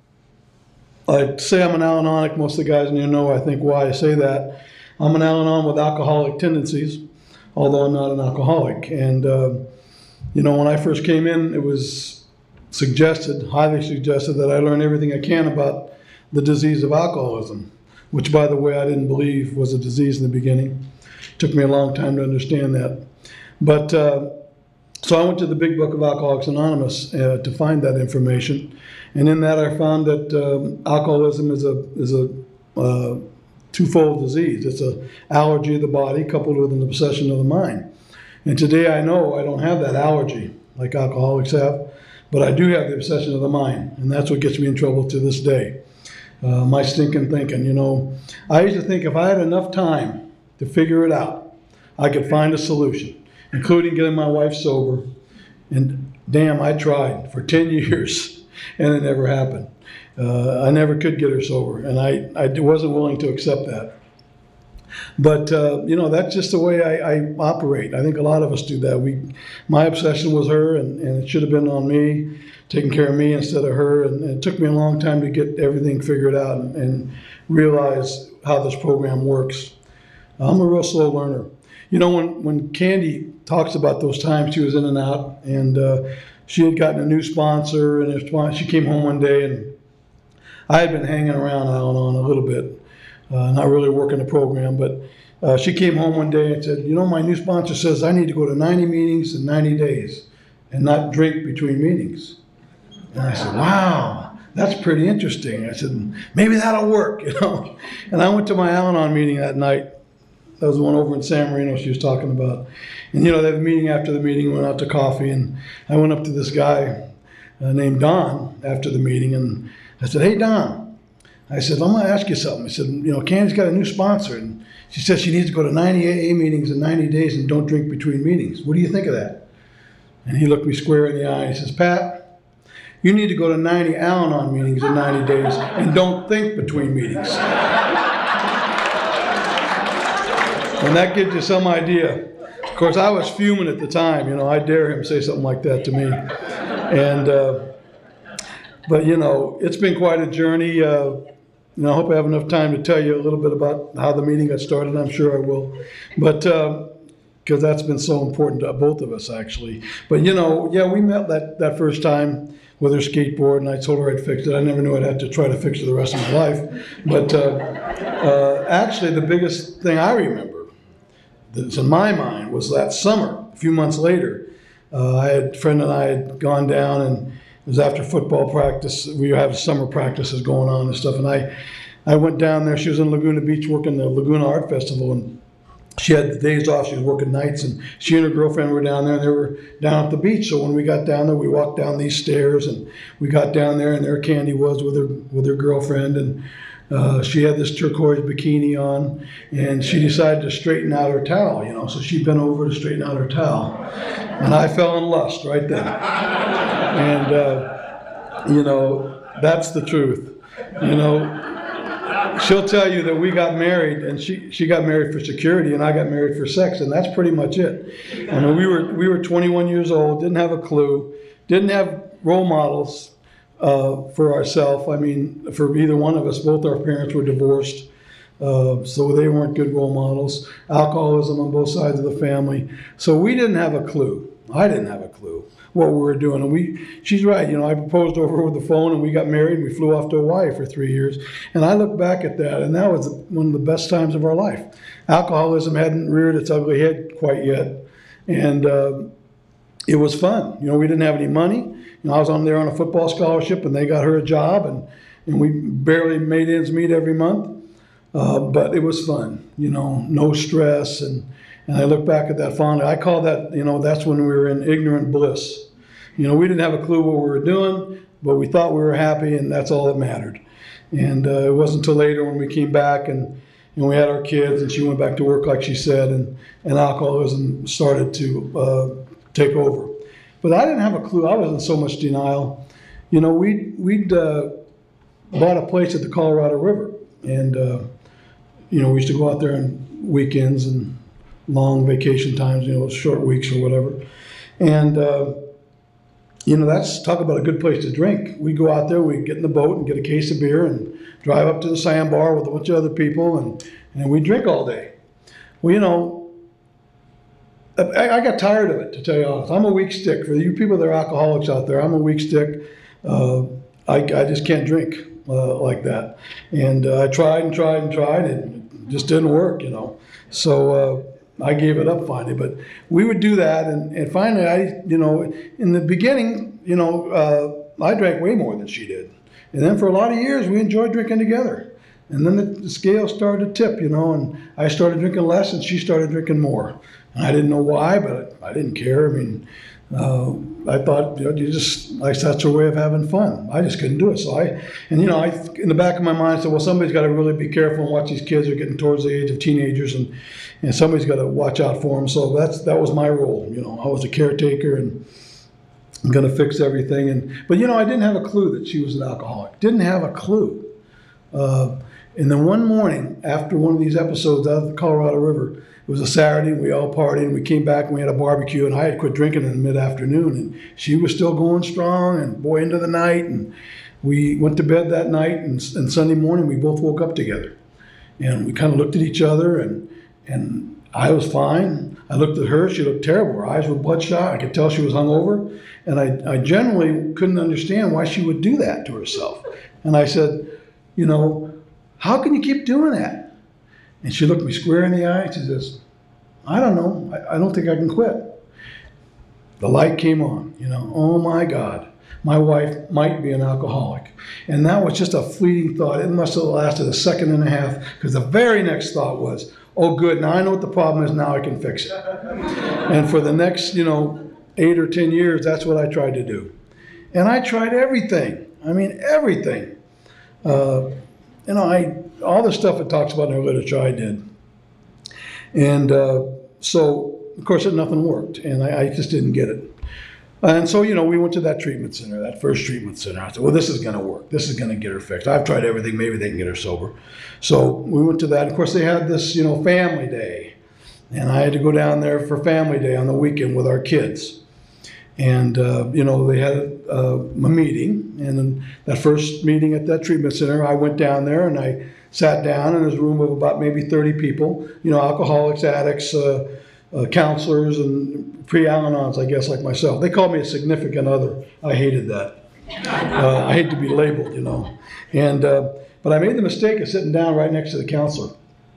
I say I'm an Al-Anonic. Most of the guys in here know, I think, why I say that. I'm an Al-Anon with alcoholic tendencies, although I'm not an alcoholic. And, uh, you know, when I first came in, it was suggested, highly suggested, that I learn everything I can about the disease of alcoholism, which, by the way, I didn't believe was a disease in the beginning. It took me a long time to understand that. But, uh, so I went to the Big Book of Alcoholics Anonymous uh, to find that information. And in that I found that um, alcoholism is a, is a uh, twofold disease. It's an allergy of the body coupled with an obsession of the mind. And today I know I don't have that allergy like alcoholics have, but I do have the obsession of the mind. And that's what gets me in trouble to this day. Uh, my stinking thinking, you know. I used to think if I had enough time to figure it out, I could find a solution, including getting my wife sober. And damn, I tried for ten years and it never happened. Uh, I never could get her sober, and I, I wasn't willing to accept that. But, uh, you know, that's just the way I, I operate. I think a lot of us do that. We, my obsession was her, and, and it should have been on me, taking care of me instead of her. And, and it took me a long time to get everything figured out and, and realize how this program works. I'm a real slow learner. You know, when, when Candy talks about those times she was in and out, and uh, she had gotten a new sponsor, and she came home one day, and I had been hanging around Al-Anon a little bit, uh, not really working the program, but uh, she came home one day and said, you know, my new sponsor says I need to go to ninety meetings in ninety days and not drink between meetings. And I said, wow, that's pretty interesting. I said, maybe that'll work, you know. And I went to my Al-Anon meeting that night. That was the one over in San Marino she was talking about. And, you know, they had a meeting after the meeting, went out to coffee, and I went up to this guy uh, named Don after the meeting, and I said, hey, Don. I said, I'm going to ask you something. I said, you know, Candy's got a new sponsor, and she says she needs to go to ninety A A meetings in ninety days and don't drink between meetings. What do you think of that? And he looked me square in the eye and he says, Pat, you need to go to ninety Al-Anon meetings in ninety days and don't think between meetings. And that gives you some idea. Of course, I was fuming at the time. You know, I dare him say something like that to me. And, uh, but, you know, it's been quite a journey. Uh, you know, I hope I have enough time to tell you a little bit about how the meeting got started. I'm sure I will. But, because uh, that's been so important to both of us, actually. But, you know, yeah, we met that, that first time with her skateboard, and I told her I'd fix it. I never knew I'd have to try to fix it the rest of my life. But uh, uh, actually, the biggest thing I remember that's in my mind was that summer, a few months later. Uh, I had, a friend and I had gone down, and it was after football practice. We have summer practices going on and stuff, and I, I went down there. She was in Laguna Beach working the Laguna Art Festival, and she had the days off. She was working nights, and she and her girlfriend were down there, and they were down at the beach. So when we got down there, we walked down these stairs, and we got down there, and there Candy was with her with her girlfriend, and uh, she had this turquoise bikini on, and she decided to straighten out her towel, you know. So she bent over to straighten out her towel, and I fell in lust right then. And uh, you know, that's the truth, you know. She'll tell you that we got married, and she, she got married for security, and I got married for sex, and that's pretty much it. I mean, we were we were twenty-one years old, didn't have a clue, didn't have role models uh, for ourselves. I mean, for either one of us, both our parents were divorced, uh, so they weren't good role models. Alcoholism on both sides of the family, so we didn't have a clue. I didn't have a clue what we were doing. And we, she's right, you know, I proposed over with the phone, and we got married, and we flew off to Hawaii for three years. And I look back at that, and that was one of the best times of our life. Alcoholism hadn't reared its ugly head quite yet. And uh, it was fun. You know, we didn't have any money. You know, I was on there on a football scholarship, and they got her a job, and, and we barely made ends meet every month. Uh, but it was fun, you know, no stress, and And I look back at that fondly. I call that, you know, that's when we were in ignorant bliss. You know, we didn't have a clue what we were doing, but we thought we were happy, and that's all that mattered. And uh, it wasn't until later when we came back and, and we had our kids, and she went back to work, like she said, and, and alcoholism started to uh, take over. But I didn't have a clue. I was in so much denial. You know, we'd, we'd uh, bought a place at the Colorado River, and, uh, you know, we used to go out there on weekends and long vacation times, you know, short weeks or whatever. And, uh, you know, that's, talk about a good place to drink. We go out there, we get in the boat and get a case of beer and drive up to the sandbar with a bunch of other people, and, and we drink all day. Well, you know, I, I got tired of it, to tell you honest. I'm a weak stick. For you people that are alcoholics out there, I'm a weak stick. Uh, I, I just can't drink uh, like that. And uh, I tried and tried and tried, and it just didn't work, you know. So uh, I gave it up finally, but we would do that, and, and finally, I, you know, in the beginning, you know, uh, I drank way more than she did, and then for a lot of years, we enjoyed drinking together, and then the, the scale started to tip, you know, and I started drinking less, and she started drinking more, and I didn't know why, but I didn't care. I mean, uh, I thought, you know, you just, like, that's her way of having fun. I just couldn't do it, so I, and you know, I, in the back of my mind, I said, well, somebody's got to really be careful and watch these kids. Are getting towards the age of teenagers, and and somebody's got to watch out for them. So that's that was my role. You know, I was a caretaker and I'm going to fix everything. And but you know, I didn't have a clue that she was an alcoholic. Didn't have a clue. Uh, and then one morning, after one of these episodes out of the Colorado River, it was a Saturday, and we all partied, and we came back and we had a barbecue, and I had quit drinking in the mid-afternoon, and she was still going strong, and boy, into the night, and we went to bed that night, and, and Sunday morning we both woke up together, and we kind of looked at each other, and and I was fine. I looked at her, she looked terrible. Her eyes were bloodshot. I could tell she was hungover, and I, I generally couldn't understand why she would do that to herself. And I said, you know, how can you keep doing that? And she looked me square in the eye, and she says, I don't know, I, I don't think I can quit. The light came on, you know, oh my God, my wife might be an alcoholic. And that was just a fleeting thought. It must have lasted a second and a half, because the very next thought was, oh good, now I know what the problem is, now I can fix it. And for the next, you know, eight or ten years, that's what I tried to do. And I tried everything, I mean everything. Uh, you know, I all the stuff it talks about in the literature, I did. And uh, so, of course, it, nothing worked, and I, I just didn't get it. And so, you know, we went to that treatment center, that first treatment center. I said, well, this is going to work. This is going to get her fixed. I've tried everything. Maybe they can get her sober. So we went to that. Of course, they had this, you know, family day. And I had to go down there for family day on the weekend with our kids. And, uh, you know, they had a, a meeting. And then that first meeting at that treatment center, I went down there and I sat down in this room of about maybe thirty people, you know, alcoholics, addicts, uh, uh, counselors, and pre-Al-Anons, I guess, like myself. They called me a significant other. I hated that. Uh, I hate to be labeled, you know. And uh, but I made the mistake of sitting down right next to the counselor.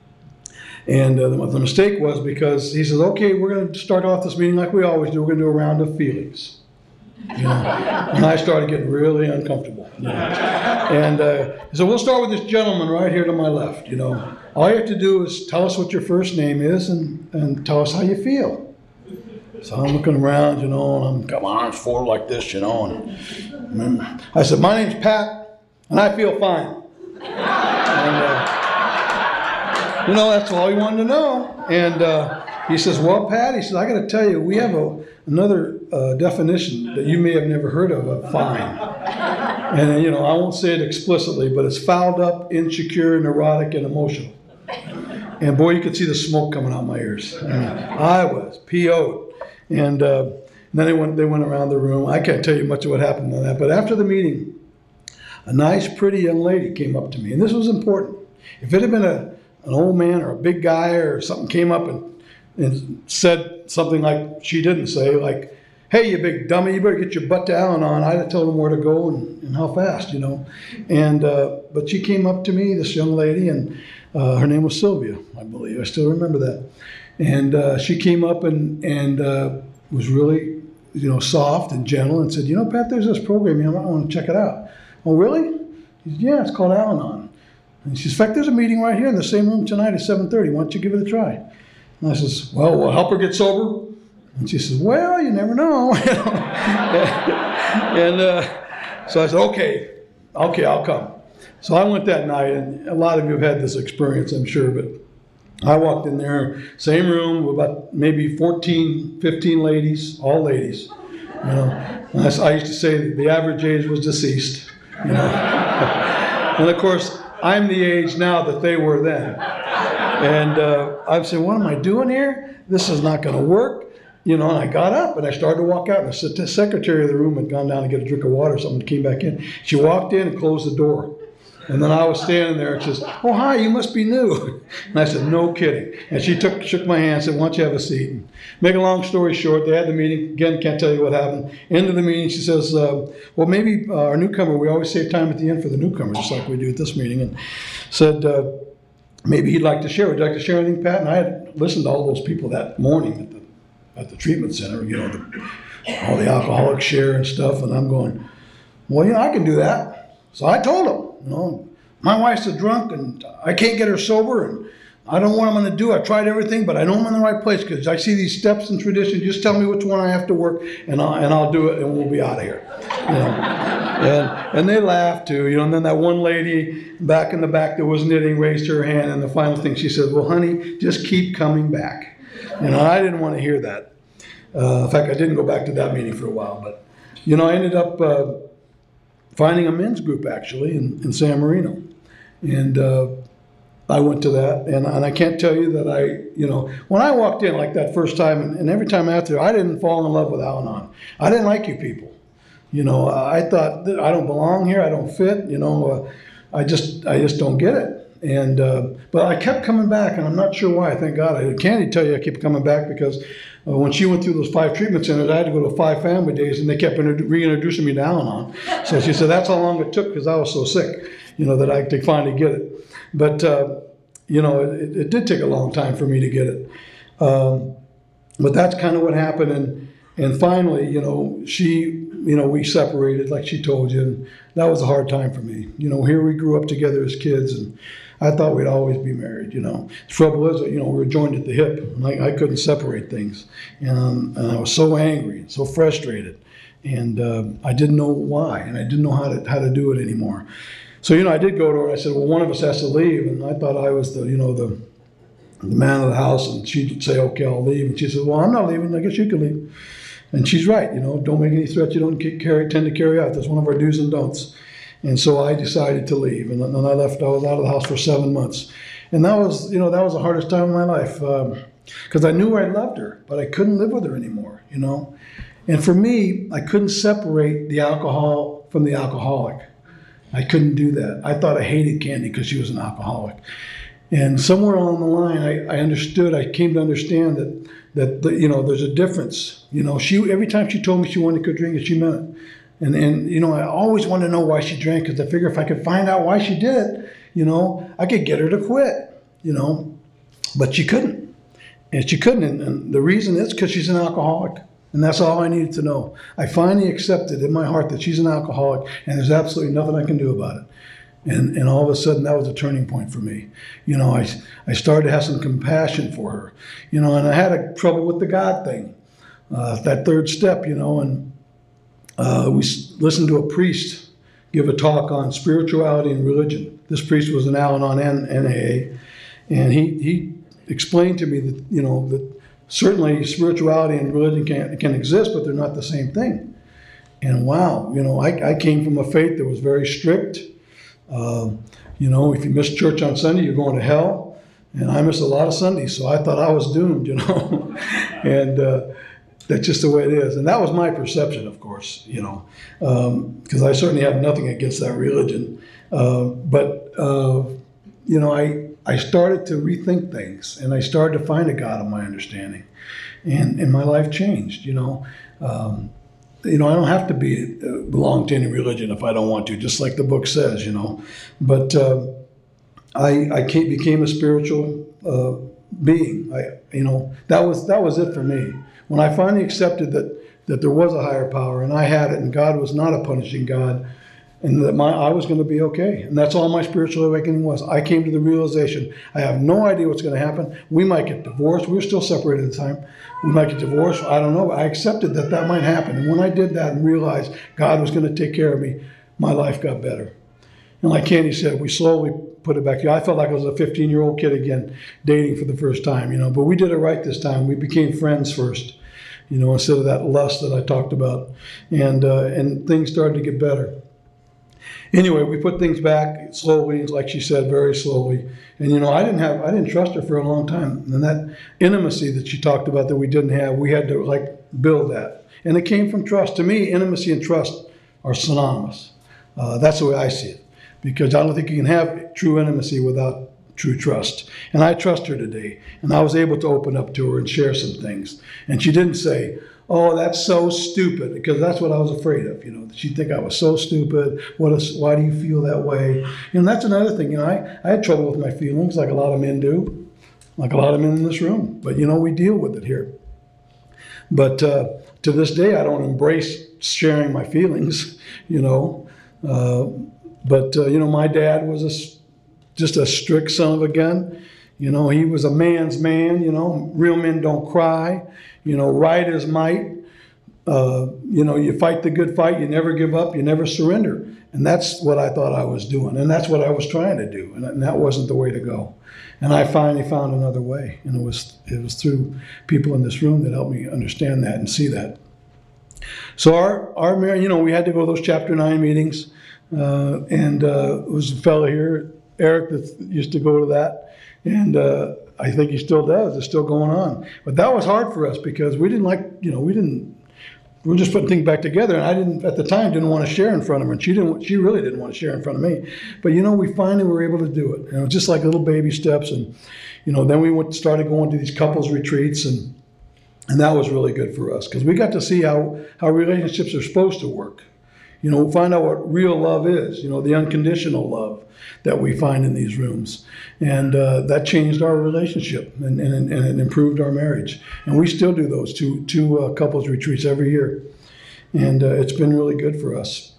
And uh, the, the mistake was because he says, okay, we're going to start off this meeting like we always do. We're going to do a round of feelings. You know? And I started getting really uncomfortable. You know? And uh, he said, we'll start with this gentleman right here to my left. You know, all you have to do is tell us what your first name is and, and tell us how you feel. So I'm looking around, you know, and I'm got my arms forward like this, you know. And, and I said, my name's Pat, and I feel fine. And, uh, you know, that's all he wanted to know. And uh, he says, well, Pat, he says, I got to tell you, we have a, another uh, definition that you may have never heard of, of fine. And, you know, I won't say it explicitly, but it's fouled up, insecure, neurotic, and emotional. And boy, you could see the smoke coming out my ears. And I was P O'd. And uh, then they went, they went around the room. I can't tell you much of what happened on that. But after the meeting, a nice, pretty young lady came up to me. And this was important. If it had been a an old man or a big guy or something came up and, and said something like she didn't say, like, hey, you big dummy, you better get your butt to Al-Anon. I'd have told him where to go and, and how fast, you know. And uh, but she came up to me, this young lady, and uh, her name was Sylvia, I believe. I still remember that. And uh, she came up and, and uh, was really, you know, soft and gentle and said, you know, Pat, there's this program here. I want to check it out. Oh, really? He said, yeah, it's called Al-Anon. And she says, in fact, there's a meeting right here in the same room tonight at seven thirty. Why don't you give it a try? And I says, well, will help her get sober? And she says, well, you never know. and uh, so I said, okay, okay, I'll come. So I went that night, and a lot of you have had this experience, I'm sure, but I walked in there, same room, with about maybe fourteen, fifteen ladies, all ladies. You know, and I, I used to say that the average age was deceased. You know, and of course, I'm the age now that they were then. And uh, I said, what am I doing here? This is not going to work. You know, and I got up and I started to walk out, and the secretary of the room had gone down to get a drink of water or something, came back in. She walked in and closed the door. And then I was standing there and she says, oh, hi, you must be new. And I said, no kidding. And she took, shook my hand and said, why don't you have a seat? And make a long story short, they had the meeting. Again, can't tell you what happened. End of the meeting, she says, uh, well, maybe uh, our newcomer, we always save time at the end for the newcomers, just like we do at this meeting. And said, uh, maybe he'd like to share. Would you like to share anything, Pat? And I had listened to all those people that morning at the, at the treatment center, you know, the, all the alcoholics share and stuff. And I'm going, well, you know, I can do that. So I told him. You know, my wife's a drunk and I can't get her sober, and I don't know what I'm going to do. I've tried everything, but I know I'm in the right place because I see these steps and traditions. Just tell me which one I have to work, and I'll, and I'll do it, and we'll be out of here. You know? and, and they laughed too. You know, and then that one lady back in the back that was knitting raised her hand, and the final thing she said, well, honey, just keep coming back. You know, I didn't want to hear that. Uh, in fact, I didn't go back to that meeting for a while, but, you know, I ended up uh, finding a men's group, actually, in, in San Marino. And uh, I went to that, and, and I can't tell you that I, you know, when I walked in like that first time, and, and every time after, I didn't fall in love with Al-Anon. I didn't like you people. You know, I thought, I don't belong here, I don't fit, you know, uh, I just I just don't get it. And, uh, but I kept coming back, and I'm not sure why, thank God. I can't tell you I kept coming back because uh, when she went through those five treatment centers, I had to go to five family days, and they kept reintroducing me to Al-Anon. So she said, that's how long it took because I was so sick, you know, that I could finally get it. But, uh, you know, it, it did take a long time for me to get it. Um, but that's kind of what happened. And, and finally, you know, she, you know, we separated like she told you. And that was a hard time for me. You know, here we grew up together as kids, and I thought we'd always be married, you know. The trouble is that, you know, we were joined at the hip, and I, I couldn't separate things. And, um, and I was so angry and so frustrated. And uh, I didn't know why, and I didn't know how to, how to do it anymore. So, you know, I did go to her, and I said, well, one of us has to leave. And I thought I was the, you know, the, the man of the house, and she'd say, okay, I'll leave. And she said, well, I'm not leaving. I guess you can leave. And she's right, you know, don't make any threats you don't carry, tend to carry out. That's one of our do's and don'ts. And so I decided to leave. And then I left, I was out of the house for seven months. And that was, you know, that was the hardest time of my life. Because um, I knew I loved her, but I couldn't live with her anymore, you know. And for me, I couldn't separate the alcohol from the alcoholic. I couldn't do that. I thought I hated Candy because she was an alcoholic. And somewhere along the line, I, I understood, I came to understand that, that the, you know, there's a difference. You know, she every time she told me she wanted to quit drinking, she meant it. And, and you know, I always wanted to know why she drank, because I figure if I could find out why she did it, you know, I could get her to quit, you know. But she couldn't. And she couldn't. And, and the reason is because she's an alcoholic. And that's all I needed to know. I finally accepted in my heart that she's an alcoholic, and there's absolutely nothing I can do about it. And, and all of a sudden, that was a turning point for me. You know, I, I started to have some compassion for her. You know, and I had a trouble with the God thing, uh, that third step, you know. And uh, we listened to a priest give a talk on spirituality and religion. This priest was an Al-Anon and N A A. And he, he explained to me that, you know, that certainly spirituality and religion can, can exist, but they're not the same thing. And wow, you know, I, I came from a faith that was very strict. Uh, you know, if you miss church on Sunday, you're going to hell. And I missed a lot of Sundays, so I thought I was doomed, you know. and uh, that's just the way it is. And that was my perception, of course, you know, because um, I certainly have nothing against that religion. Uh, but, uh, you know, I... I started to rethink things, and I started to find a God of my understanding, and and my life changed. You know, um, you know, I don't have to be uh, belong to any religion if I don't want to, just like the book says. You know, but uh, I I came, became a spiritual uh, being. I you know that was that was it for me. When I finally accepted that that there was a higher power, and I had it, and God was not a punishing God. and that my I was going to be okay. And that's all my spiritual awakening was. I came to the realization, I have no idea what's going to happen. We might get divorced. We were still separated at the time. We might get divorced. I don't know. I accepted that that might happen. And when I did that and realized God was going to take care of me, my life got better. And like Candy said, we slowly put it back. I felt like I was a fifteen-year-old kid again, dating for the first time, you know. But we did it right this time. We became friends first, you know, instead of that lust that I talked about. And uh, and things started to get better. Anyway, we put things back slowly, like she said, very slowly. And you know, I didn't have, I didn't trust her for a long time. And that intimacy that she talked about that we didn't have, we had to like build that. And it came from trust. To me, intimacy and trust are synonymous. Uh, that's the way I see it. Because I don't think you can have true intimacy without true trust. And I trust her today. And I was able to open up to her and share some things. And she didn't say, oh, that's so stupid, because that's what I was afraid of. You know, she'd think I was so stupid. What is, why do you feel that way? And that's another thing. You know, I, I had trouble with my feelings, like a lot of men do, like a lot of men in this room. But, you know, we deal with it here. But uh, to this day, I don't embrace sharing my feelings, you know. Uh, but, uh, you know, my dad was a, just a strict son of a gun. You know, he was a man's man, you know. Real men don't cry. You know, right is might. Uh, you know, you fight the good fight. You never give up. You never surrender. And that's what I thought I was doing. And that's what I was trying to do. And that wasn't the way to go. And I finally found another way. And it was it was through people in this room that helped me understand that and see that. So our, our marriage, you know, we had to go to those chapter nine meetings. Uh, and uh, it was a fellow here, Eric, that used to go to that. And uh, I think he still does. It's still going on. But that was hard for us because we didn't like, you know, we didn't, we were just putting things back together. And I didn't, at the time, didn't want to share in front of her. And she didn't, she really didn't want to share in front of me. But, you know, we finally were able to do it. You know, just like little baby steps. And, you know, then we went, started going to these couples retreats. And, and that was really good for us because we got to see how, how relationships are supposed to work. You know, find out what real love is, you know, the unconditional love that we find in these rooms. And uh, that changed our relationship and, and, and it improved our marriage. And we still do those two, two uh, couples retreats every year. And uh, it's been really good for us.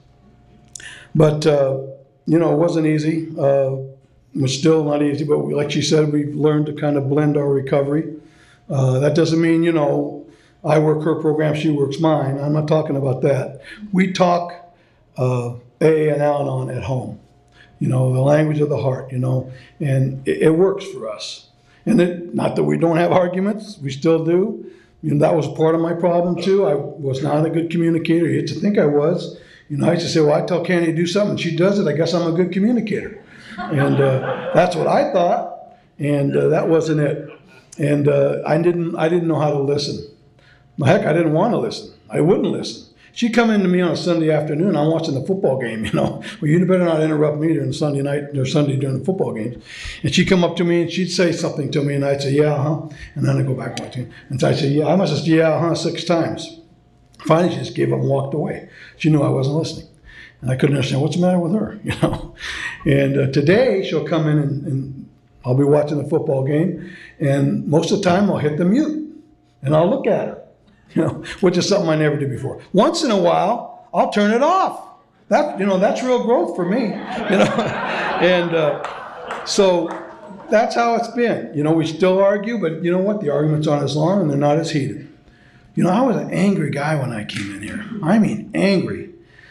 But, uh, you know, it wasn't easy. Uh, it was still not easy, but we, like she said, we've learned to kind of blend our recovery. Uh, that doesn't mean, you know, I work her program, she works mine. I'm not talking about that. We talk Uh, A and Al-Anon at home, you know, the language of the heart, you know, and it, it works for us. And it, not that we don't have arguments, we still do. You know, that was part of my problem too. I was not a good communicator. You had to think I was. You know, I used to say, well, I tell Candy to do something, she does it, I guess I'm a good communicator. And uh, that's what I thought, and uh, that wasn't it. And uh, I didn't, I didn't know how to listen. Heck, I didn't want to listen. I wouldn't listen. She'd come in to me on a Sunday afternoon. I'm watching the football game, you know. Well, you better not interrupt me during Sunday night or Sunday during the football games. And she'd come up to me and she'd say something to me, and I'd say, yeah, uh-huh. And then I'd go back watching. And so I'd say, yeah, I must have said, yeah, uh-huh, six times. Finally, she just gave up and walked away. She knew I wasn't listening. And I couldn't understand what's the matter with her, you know. And uh, today, she'll come in and, and I'll be watching the football game. And most of the time, I'll hit the mute. And I'll look at her. You know, which is something I never did before. Once in a while, I'll turn it off. That, you know, that's real growth for me. You know, and uh, so that's how it's been. You know, we still argue, but you know what? The arguments aren't as long and they're not as heated. You know, I was an angry guy when I came in here. I mean, angry,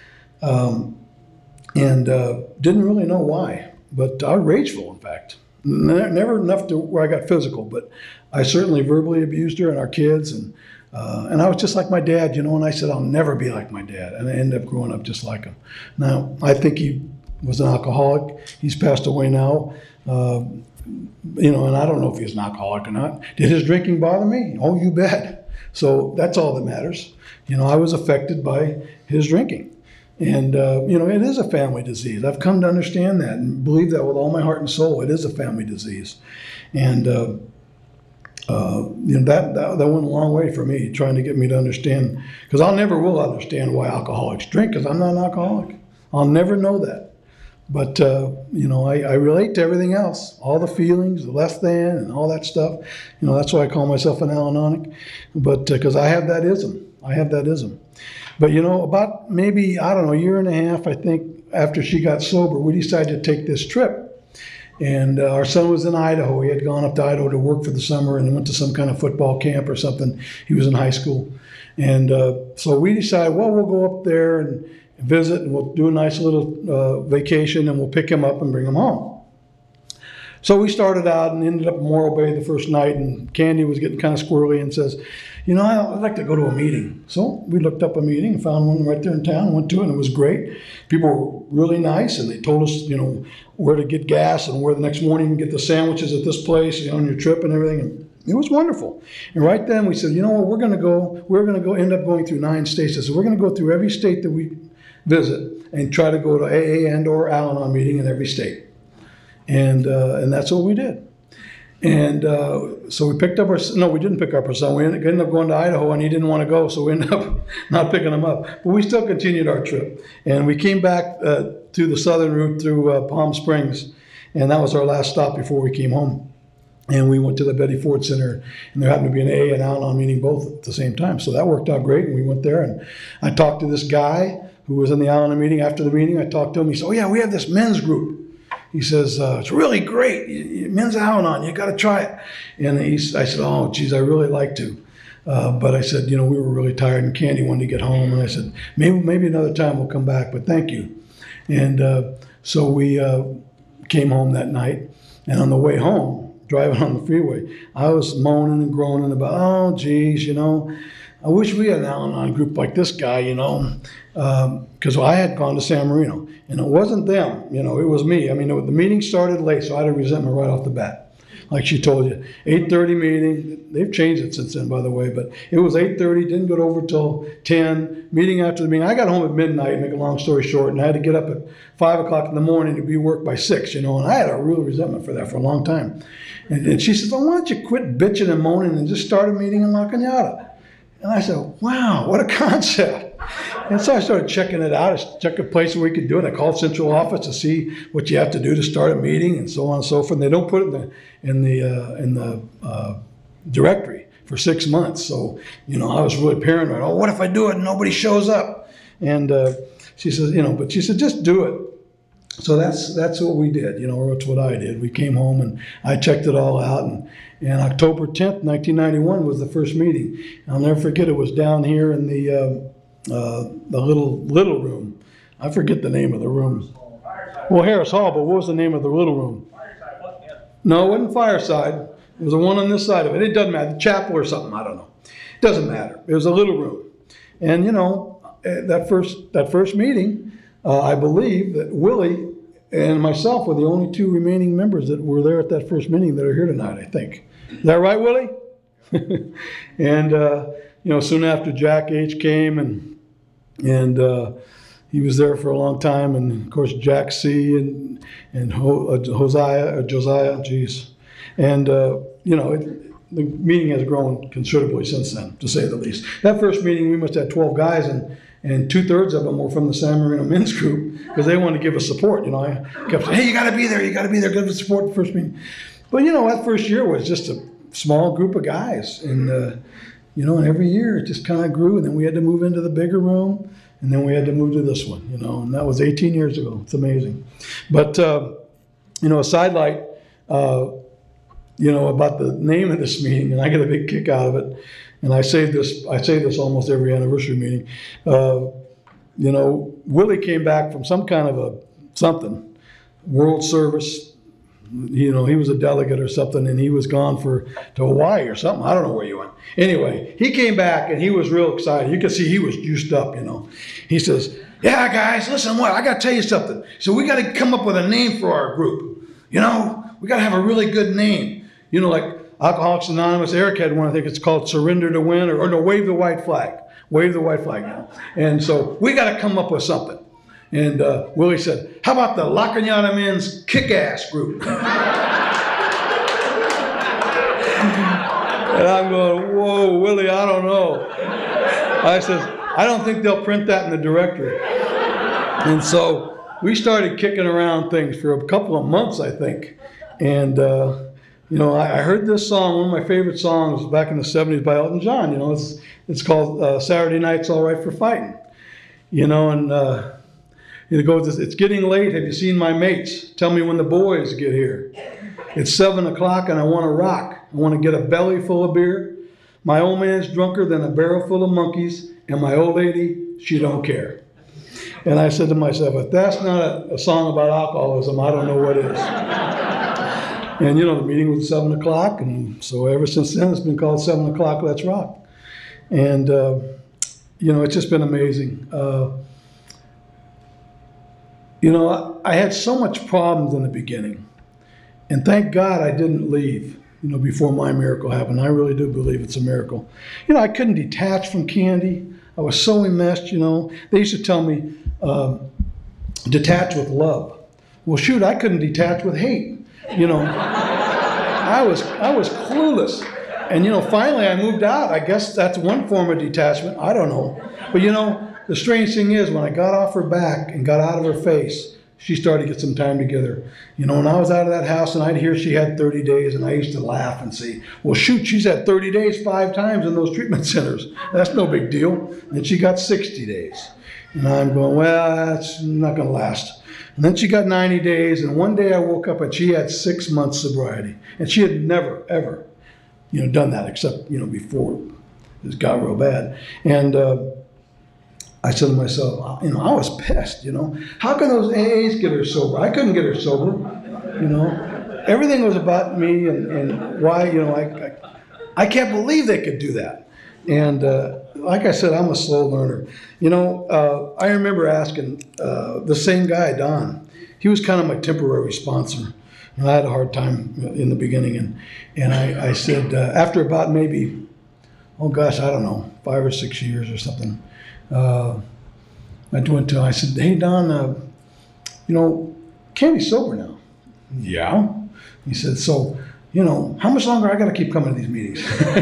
um, and uh, didn't really know why. But I was rageful, in fact. Never enough to where I got physical, but I certainly verbally abused her and our kids, and. Uh, and I was just like my dad, you know, and I said, I'll never be like my dad. And I ended up growing up just like him. Now, I think he was an alcoholic. He's passed away now. Uh, you know, and I don't know if he's an alcoholic or not. Did his drinking bother me? Oh, you bet. So that's all that matters. You know, I was affected by his drinking. And, uh, you know, it is a family disease. I've come to understand that and believe that with all my heart and soul. It is a family disease. And, uh, Uh, you know, that, that that went a long way for me, trying to get me to understand, because I'll never will understand why alcoholics drink, because I'm not an alcoholic. I'll never know that. But, uh, you know, I, I relate to everything else, all the feelings, the less than, and all that stuff. You know, that's why I call myself an Al-Anonic, but because uh, I have that ism. I have that ism. But you know, about maybe, I don't know, a year and a half, I think, after she got sober, we decided to take this trip. And uh, our son was in Idaho. He had gone up to Idaho to work for the summer and went to some kind of football camp or something. He was in high school. And uh, so we decided, well, we'll go up there and visit, and we'll do a nice little uh, vacation, and we'll pick him up and bring him home. So we started out and ended up in Morro Bay the first night, and Candy was getting kind of squirrely and says, you know, I'd like to go to a meeting. So we looked up a meeting and found one right there in town, went to it, and it was great. People were really nice, and they told us, you know, where to get gas and where the next morning you can get the sandwiches at this place, you know, on your trip and everything. And it was wonderful. And right then we said, you know what, we're going to go, we're going to go end up going through nine states. So we're going to go through every state that we visit and try to go to A A and or Al-Anon meeting in every state. And uh, and that's what we did. And uh, so we picked up our, no, we didn't pick up our son. We ended, ended up going to Idaho, and he didn't want to go, so we ended up not picking him up. But we still continued our trip. And we came back uh, through the southern route through uh, Palm Springs, and that was our last stop before we came home. And we went to the Betty Ford Center, and there happened to be an A A and Al-Anon meeting both at the same time. So that worked out great, and we went there, and I talked to this guy who was in the Al-Anon meeting. After the meeting, I talked to him. He said, oh, yeah, we have this men's group. He says, uh, it's really great. Men's Al-Anon, you got to try it. And he's, I said, oh, geez, I really like to. Uh, but I said, you know, we were really tired, and Candy wanted to get home. And I said, maybe maybe another time we'll come back, but thank you. And uh, so we uh, came home that night. And on the way home, driving on the freeway, I was moaning and groaning about, oh, geez, you know, I wish we had an Al-Anon group like this guy, you know, because um, I had gone to San Marino, and it wasn't them, you know, it was me. I mean, it, the meeting started late, so I had a resentment right off the bat. Like she told you, eight thirty meeting. They've changed it since then, by the way, but it was eight thirty, didn't get over till ten, meeting after the meeting. I got home at midnight, make a long story short, and I had to get up at five o'clock in the morning to be work by six, you know, and I had a real resentment for that for a long time. And, and she says, well, why don't you quit bitching and moaning and just start a meeting in La Cañada? And I said, wow, what a concept. And so I started checking it out. I checked a place where we could do it. I called central office to see what you have to do to start a meeting and so on and so forth. And they don't put it in the, in the, uh, in the uh, directory for six months. So, you know, I was really paranoid. Oh, what if I do it and nobody shows up? And uh, she says, you know, but she said, just do it. So that's that's what we did, you know, or that's what I did. We came home and I checked it all out. And, and October tenth, nineteen ninety-one was the first meeting. I'll never forget, it was down here in the uh, uh, the little little room. I forget the name of the room. Well, Harris Hall, but what was the name of the little room? No, it wasn't Fireside. It was the one on this side of it. It doesn't matter. The chapel or something, I don't know. It doesn't matter. It was a little room. And, you know, that first that first meeting, Uh, I believe that Willie and myself were the only two remaining members that were there at that first meeting that are here tonight, I think. Is that right, Willie? And, uh, you know, soon after Jack H. came, and and uh, he was there for a long time. And, of course, Jack C. and, and Ho, uh, Hosea, or Josiah, geez. And, uh, you know, it, the meeting has grown considerably since then, to say the least. That first meeting, we must have twelve guys, and And two-thirds of them were from the San Marino men's group because they wanted to give us support. You know, I kept saying, hey, you got to be there. You got to be there. Give us support the first meeting. But, you know, that first year was just a small group of guys. And, uh, you know, and every year it just kind of grew. And then we had to move into the bigger room. And then we had to move to this one, you know. And that was eighteen years ago. It's amazing. But, uh, you know, a sidelight, uh, you know, about the name of this meeting, and I get a big kick out of it. And I say this, I say this almost every anniversary meeting. Uh, you know, Willie came back from some kind of a something, World Service. You know, he was a delegate or something, and he was gone for to Hawaii or something. I don't know where you went. Anyway, he came back and he was real excited. You could see he was juiced up. You know, he says, "Yeah, guys, listen, what I got to tell you something. So we got to come up with a name for our group. You know, we got to have a really good name. You know, like." Alcoholics Anonymous, Eric had one, I think it's called Surrender to Win, or, or no, Wave the White Flag. Wave the White Flag. And so we got to come up with something. And uh, Willie said, how about the La Cañada Men's Kick-Ass Group? And I'm going, whoa, Willie, I don't know. I said, I don't think they'll print that in the directory. And so we started kicking around things for a couple of months, I think. And, uh, you know, I, I heard this song, one of my favorite songs back in the seventies by Elton John. You know, it's it's called uh, Saturday Night's All Right for Fighting. You know, and uh, it goes, it's getting late. Have you seen my mates? Tell me when the boys get here. It's seven o'clock and I want to rock. I want to get a belly full of beer. My old man's drunker than a barrel full of monkeys, and my old lady, she don't care. And I said to myself, if that's not a, a song about alcoholism, I don't know what is. And you know, the meeting was seven o'clock, and so ever since then it's been called Seven O'Clock Let's Rock. And uh, you know, it's just been amazing. Uh, you know, I, I had so much problems in the beginning, and thank God I didn't leave, you know, before my miracle happened. I really do believe it's a miracle. You know, I couldn't detach from Candy. I was so enmeshed, you know. They used to tell me, um, detach with love. Well, shoot, I couldn't detach with hate. You know, I was I was clueless. And, you know, finally I moved out. I guess that's one form of detachment. I don't know. But, you know, the strange thing is when I got off her back and got out of her face, she started to get some time together. You know, when I was out of that house and I'd hear she had thirty days, and I used to laugh and say, well, shoot, she's had thirty days five times in those treatment centers. That's no big deal. And she got sixty days. And I'm going, well, that's not going to last. And then she got ninety days, and one day I woke up and she had six months sobriety. And she had never, ever, you know, done that except, you know, before it got real bad. And uh, I said to myself, you know, I was pissed, you know. How can those A As get her sober? I couldn't get her sober, you know. Everything was about me and, and why, you know, I, I, I can't believe they could do that. And uh, like I said, I'm a slow learner. You know, uh, I remember asking uh, the same guy, Don. He was kind of my temporary sponsor. And I had a hard time in the beginning. And, and I, I said, uh, after about maybe, oh gosh, I don't know, five or six years or something, uh, I went to, I said, hey, Don, uh, you know, Candy's sober now. Yeah. He said, so, you know, how much longer I got to keep coming to these meetings?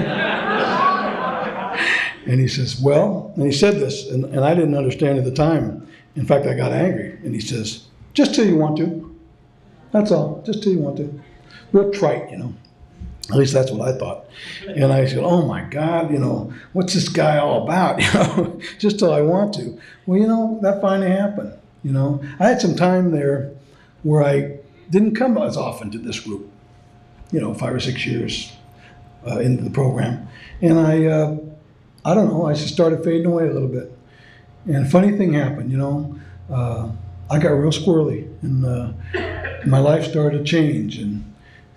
And he says, well, and he said this, and, and I didn't understand at the time. In fact, I got angry. And he says, just till you want to. That's all, just till you want to. Real trite, you know. At least that's what I thought. And I said, oh my God, you know, what's this guy all about? You know, just till I want to. Well, you know, that finally happened. You know, I had some time there where I didn't come as often to this group, you know, five or six years uh, into the program. And I, uh, I don't know, I just started fading away a little bit. And a funny thing happened, you know, uh, I got real squirrely, and uh, my life started to change, and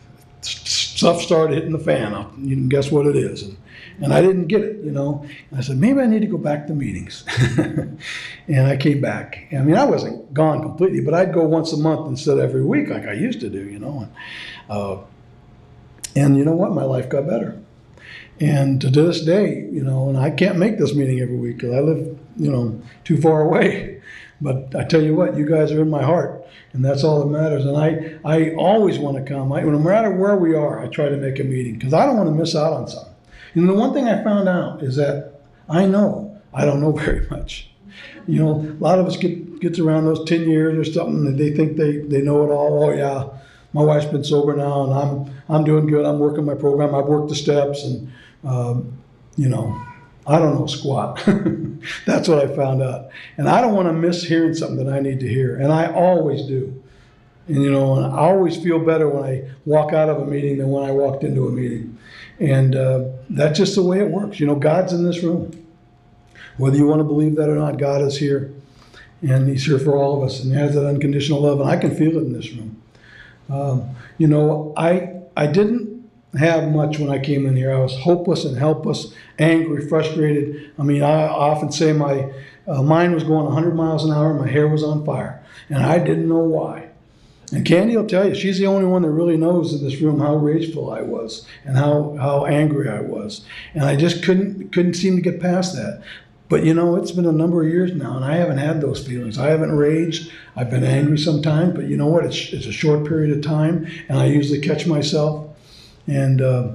stuff started hitting the fan. You can guess what it is. And, and I didn't get it, you know. And I said, maybe I need to go back to meetings. And I came back. I mean, I wasn't gone completely, but I'd go once a month instead of every week like I used to do, you know. And, uh, and you know what? My life got better. And to this day, you know, and I can't make this meeting every week because I live, you know, too far away. But I tell you what, you guys are in my heart, and that's all that matters. And I, I always want to come. I, no matter where we are, I try to make a meeting because I don't want to miss out on something. And the one thing I found out is that I know I don't know very much. You know, a lot of us get gets around those ten years or something, and they think they, they know it all. Oh yeah, my wife's been sober now, and I'm I'm doing good. I'm working my program. I've worked the steps, and um, you know, I don't know squat. That's what I found out. And I don't want to miss hearing something that I need to hear. And I always do. And, you know, and I always feel better when I walk out of a meeting than when I walked into a meeting. And uh, that's just the way it works. You know, God's in this room. Whether you want to believe that or not, God is here. And he's here for all of us. And he has that unconditional love. And I can feel it in this room. Um, you know, I I didn't have much when I came in here. I was hopeless and helpless, angry, frustrated. I mean, I often say my uh, mind was going one hundred miles an hour, my hair was on fire, and I didn't know why. And Candy will tell you, she's the only one that really knows in this room how rageful I was and how, how angry I was. And I just couldn't couldn't seem to get past that. But you know, it's been a number of years now, and I haven't had those feelings. I haven't raged. I've been angry sometimes, but you know what? It's, it's a short period of time, and I usually catch myself. And uh,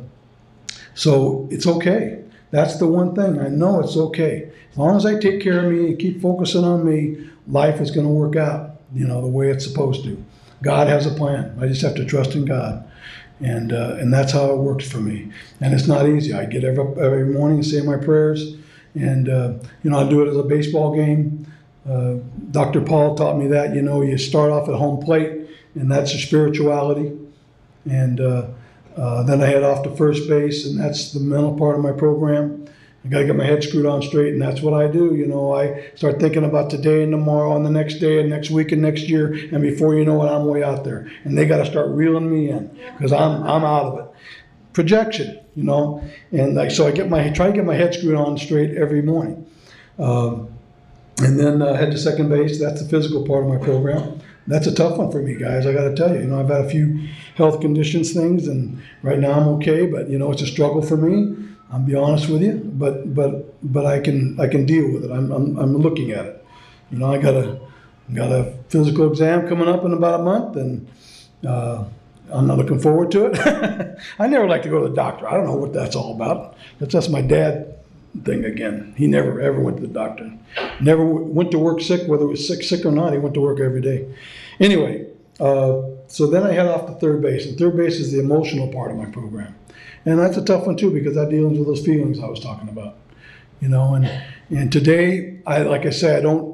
so it's okay. That's the one thing. I know it's okay. As long as I take care of me and keep focusing on me, life is going to work out, you know, the way it's supposed to. God has a plan. I just have to trust in God. And, uh, and that's how it works for me. And it's not easy. I get every, every morning and say my prayers. And, uh, you know, I do it as a baseball game. Uh, Doctor Paul taught me that, you know, you start off at home plate, and that's your spirituality. And uh, uh, then I head off to first base, and that's the mental part of my program. I got to get my head screwed on straight, and that's what I do. You know, I start thinking about today and tomorrow and the next day and next week and next year, and before you know it, I'm way out there. And they got to start reeling me in because I'm I'm out of it. Projection, you know, and like so I get my try to get my head screwed on straight every morning, um, and then uh, head to second base. That's the physical part of my program. That's a tough one for me, guys. I got to tell you, you know, I've had a few health conditions things, and right now I'm okay, but you know, it's a struggle for me. I'll be honest with you, but but but I can I can deal with it. I'm I'm, I'm looking at it. You know, I got a got a physical exam coming up in about a month, and uh, I'm not looking forward to it. I never like to go to the doctor. I don't know what that's all about. That's just my dad thing again. He never ever went to the doctor. Never w- went to work sick, whether it was sick sick or not. He went to work every day. Anyway, uh, so then I head off to third base, and third base is the emotional part of my program. And that's a tough one too, because that deals with those feelings I was talking about, you know. And and today, I like I say, I don't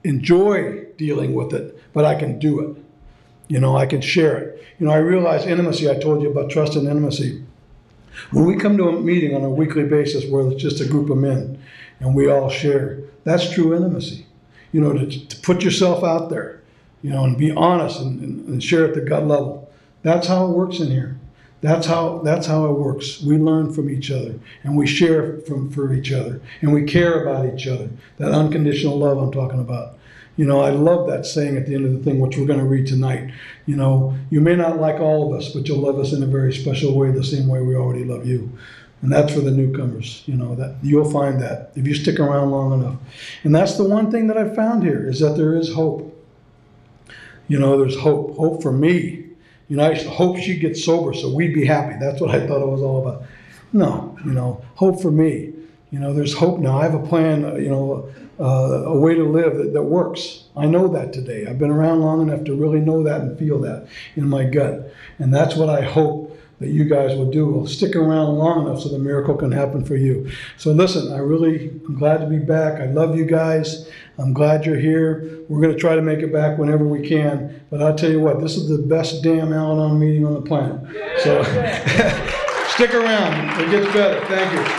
enjoy dealing with it, but I can do it. You know, I can share it. You know, I realize intimacy. I told you about trust and intimacy. When we come to a meeting on a weekly basis where it's just a group of men and we all share, that's true intimacy. You know, to, to put yourself out there, you know, and be honest and, and, and share at the gut level. That's how it works in here. That's how that's how it works. We learn from each other, and we share from for each other, and we care about each other. That unconditional love I'm talking about. You know, I love that saying at the end of the thing, which we're going to read tonight. You know, you may not like all of us, but you'll love us in a very special way, the same way we already love you. And that's for the newcomers. You know, that you'll find that if you stick around long enough. And that's the one thing that I've found here is that there is hope. You know, there's hope. Hope for me. You know, I used to hope she'd get sober so we'd be happy. That's what I thought it was all about. No, you know, hope for me. You know, there's hope now. I have a plan, uh, you know, uh, a way to live that, that works. I know that today. I've been around long enough to really know that and feel that in my gut. And that's what I hope that you guys will do. Will stick around long enough so the miracle can happen for you. So listen, I really am glad to be back. I love you guys. I'm glad you're here. We're going to try to make it back whenever we can. But I'll tell you what, this is the best damn Al-Anon meeting on the planet. So stick around. It gets better. Thank you.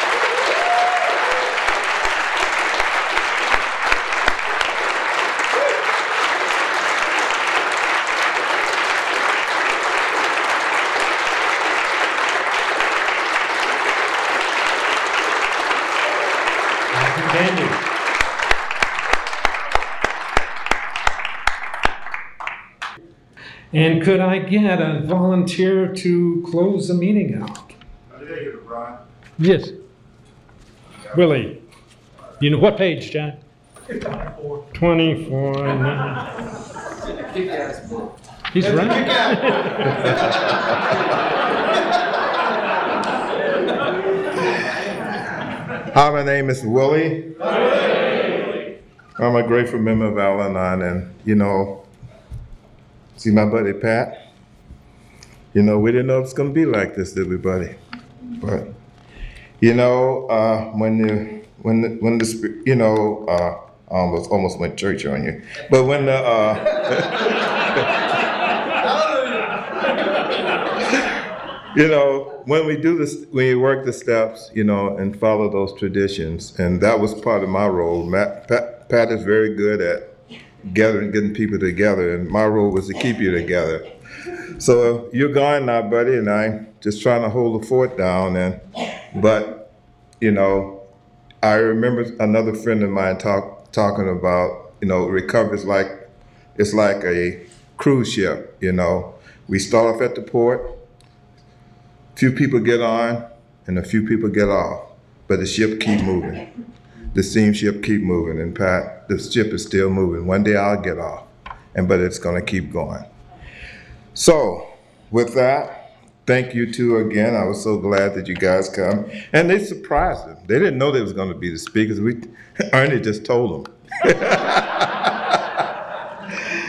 Thank you. And could I get a volunteer to close the meeting out? Yes. Willie. You know what page, John? twenty-four. He's right. Hi, my name is Willie. I'm a grateful member of Al-Anon, and you know, see my buddy Pat? You know, we didn't know it was gonna be like this, did we, buddy? But you know, uh, when the when the when the you know, uh, I almost almost went church on you, but when the uh, you know, when we do this, when you work the steps, you know, and follow those traditions, and that was part of my role. Matt, Pat, Pat is very good at gathering, getting people together, and my role was to keep you together. So you're gone now, buddy, and I'm just trying to hold the fort down. And but, you know, I remember another friend of mine talk, talking about, you know, recovery is like, it's like a cruise ship, you know. We start off at the port. Few people get on and a few people get off, but the ship keep moving. The steamship keep moving, and Pat, the ship is still moving. One day I'll get off, and but it's gonna keep going. So with that, thank you two again. I was so glad that you guys come. And they surprised them. They didn't know they was gonna be the speakers. We, Ernie just told them.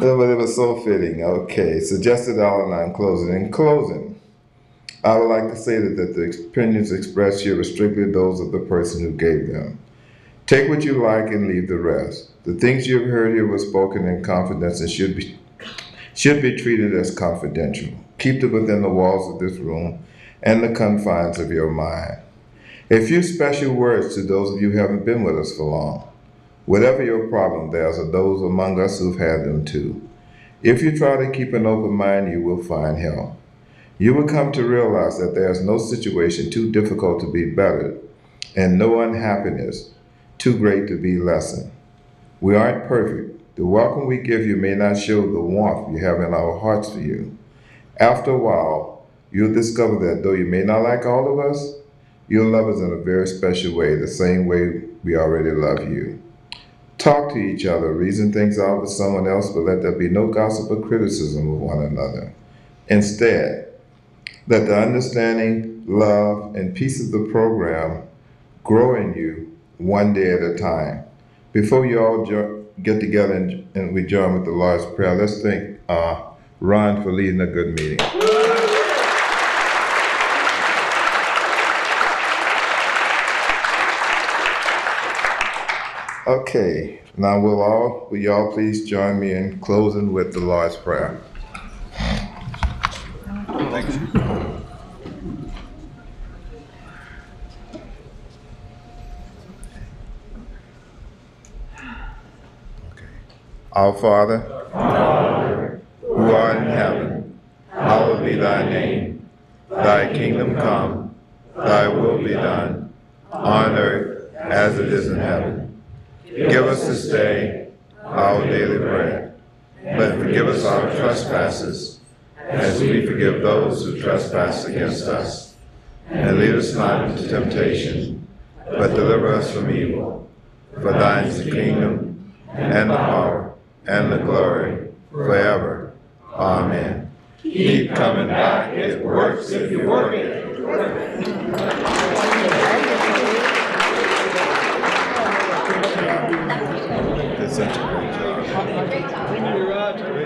But it was so fitting. Okay, suggested Al-Anon closing. In closing, I would like to say that, that the opinions expressed here are strictly those of the person who gave them. Take what you like and leave the rest. The things you have heard here were spoken in confidence and should be should be treated as confidential. Keep them within the walls of this room and the confines of your mind. A few special words to those of you who haven't been with us for long. Whatever your problem, there are those among us who've had them too. If you try to keep an open mind, you will find help. You will come to realize that there is no situation too difficult to be bettered, and no unhappiness too great to be lessened. We aren't perfect. The welcome we give you may not show the warmth we have in our hearts for you. After a while, you'll discover that though you may not like all of us, you'll love us in a very special way, the same way we already love you. Talk to each other, reason things out with someone else, but let there be no gossip or criticism of one another. Instead, let the understanding, love, and peace of the program grow in you one day at a time. Before you all jo- get together and, and we join with the Lord's Prayer, let's thank uh, Ron for leading a good meeting. Okay, now will all, will you all please join me in closing with the Lord's Prayer? Thank you. Our Father, who art in heaven, hallowed be thy name. Thy kingdom come, thy will be done, on earth as it is in heaven. Give us this day our daily bread, but forgive us our trespasses, as we forgive those who trespass against us. And lead us not into temptation, but deliver us from evil. For thine is the kingdom, and the power, and the glory, forever. Amen. Keep coming back, it works if you work it. Did such a great job.